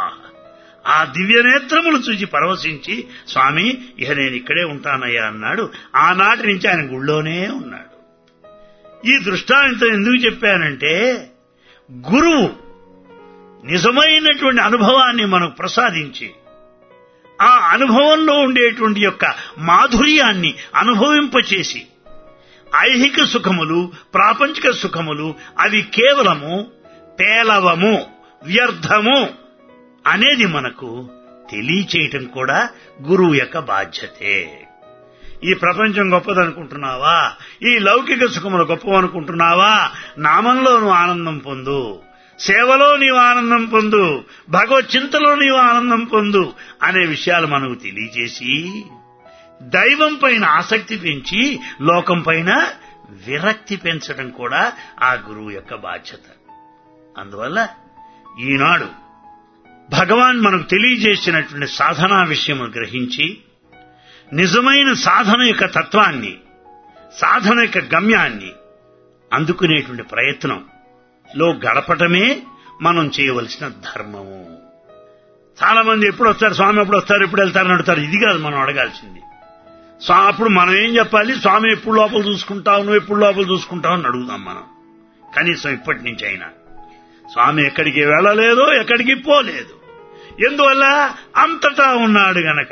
ఆ దివ్య నేత్రములు చూచి పరవశించి, స్వామి ఇక నేను ఇక్కడే ఉంటానయ్యా అన్నాడు. ఆనాటి నుంచి ఆయన గుళ్ళోనే ఉన్నాడు. ఈ దృష్టాంతం ఎందుకు చెప్పానంటే, గురువు నిజమైనటువంటి అనుభవాన్ని మనకు ప్రసాదించి ఆ అనుభవంలో ఉండేటువంటి యొక్క మాధుర్యాన్ని అనుభవింపచేసి, ఐహిక సుఖములు, ప్రాపంచిక సుఖములు అవి కేవలము పేలవము, వ్యర్థము అనేది మనకు తెలియచేయటం కూడా గురువు యొక్క బాధ్యతే. ఈ ప్రపంచం గొప్పదనుకుంటున్నావా? ఈ లౌకిక సుఖములు గొప్పవనుకుంటున్నావా? నామంలో నువ్వు ఆనందం పొందు, సేవలో నీవు ఆనందం పొందు, భగవత్ చింతలో నీవు ఆనందం పొందు అనే విషయాలు మనకు తెలియజేసి, దైవం పైన ఆసక్తి పెంచి లోకం పైన విరక్తి పెంచడం కూడా ఆ గురువు యొక్క బాధ్యత. అందువల్ల ఈనాడు భగవాన్ మనకు తెలియజేసినటువంటి సాధనా విషయము గ్రహించి, నిజమైన సాధన యొక్క తత్వాన్ని, సాధన యొక్క గమ్యాన్ని అందుకునేటువంటి ప్రయత్నంలో గడపటమే మనం చేయవలసిన ధర్మము. చాలా మంది ఎప్పుడు వస్తారు స్వామి, ఎప్పుడు వస్తారు, ఎప్పుడు వెళ్తారని అడుగుతారు. ఇది కాదు మనం అడగాల్సింది. అప్పుడు మనం ఏం చెప్పాలి? స్వామి ఎప్పుడు లోపల చూసుకుంటావు, నువ్వు ఎప్పుడు లోపల చూసుకుంటావు అని అడుగుదాం మనం. కనీసం ఇప్పటి నుంచి అయినా స్వామి ఎక్కడికి వెళ్ళలేదు, ఎక్కడికి పోలేదు. ఎందువల్ల? అంతటా ఉన్నాడు గనక.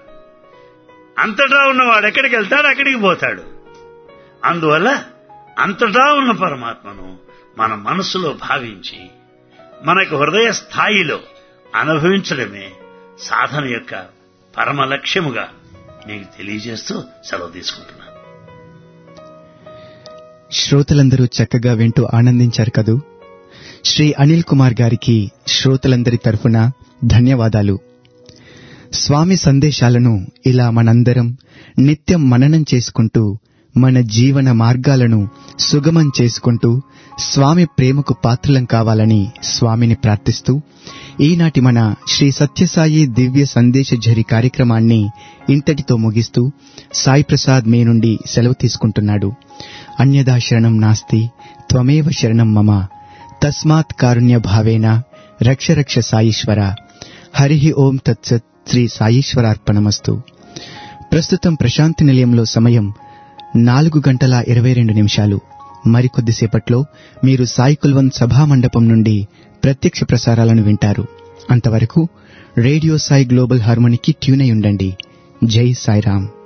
అంతటా ఉన్నవాడు ఎక్కడికి వెళ్తాడు, అక్కడికి పోతాడు. అందువల్ల అంతటా ఉన్న పరమాత్మను మన మనసులో భావించి మనకు హృదయ స్థాయిలో అనుభవించడమే సాధన యొక్క పరమ లక్ష్యముగా మీకు తెలియజేస్తూ సెలవు తీసుకుంటున్నాను. శ్రోతలందరూ చక్కగా వింటూ ఆనందించారు కదూ. శ్రీ అనిల్ కుమార్ గారికి శ్రోతలందరి తరఫున ధన్యవాదాలు. స్వామి సందేశాలను ఇలా మనందరం నిత్యం మననం చేసుకుంటూ, మన జీవన మార్గాలను సుగమం చేసుకుంటూ స్వామి ప్రేమకు పాత్రలం కావాలని స్వామిని ప్రార్థిస్తూ, ఈనాటి మన శ్రీ సత్యసాయి దివ్య సందేశ ఝరి కార్యక్రమాన్ని ఇంతటితో ముగిస్తూ సాయి ప్రసాద్ మీ నుండి సెలవు తీసుకుంటున్నాడు. అన్యదా శరణం నాస్తి త్వమేవ శరణం మమ తస్మాత్ కారుణ్య భావేన రక్ష రక్ష సాయీశ్వర. హరి ఓం తత్సత్. శ్రీ సాయీశ్వరార్పణమస్తు. ప్రస్తుతం ప్రశాంతి నిలయంలో సమయం నాలుగు గంటల ఇరవై రెండు నిమిషాలు. మరికొద్దిసేపట్లో మీరు సాయి కుల్వంత్ సభామండపం నుండి ప్రత్యక్ష ప్రసారాలను వింటారు. అంతవరకు రేడియో సాయి గ్లోబల్ హార్మోనికి ట్యూన్ అయి ఉండండి. జై సాయిరాం.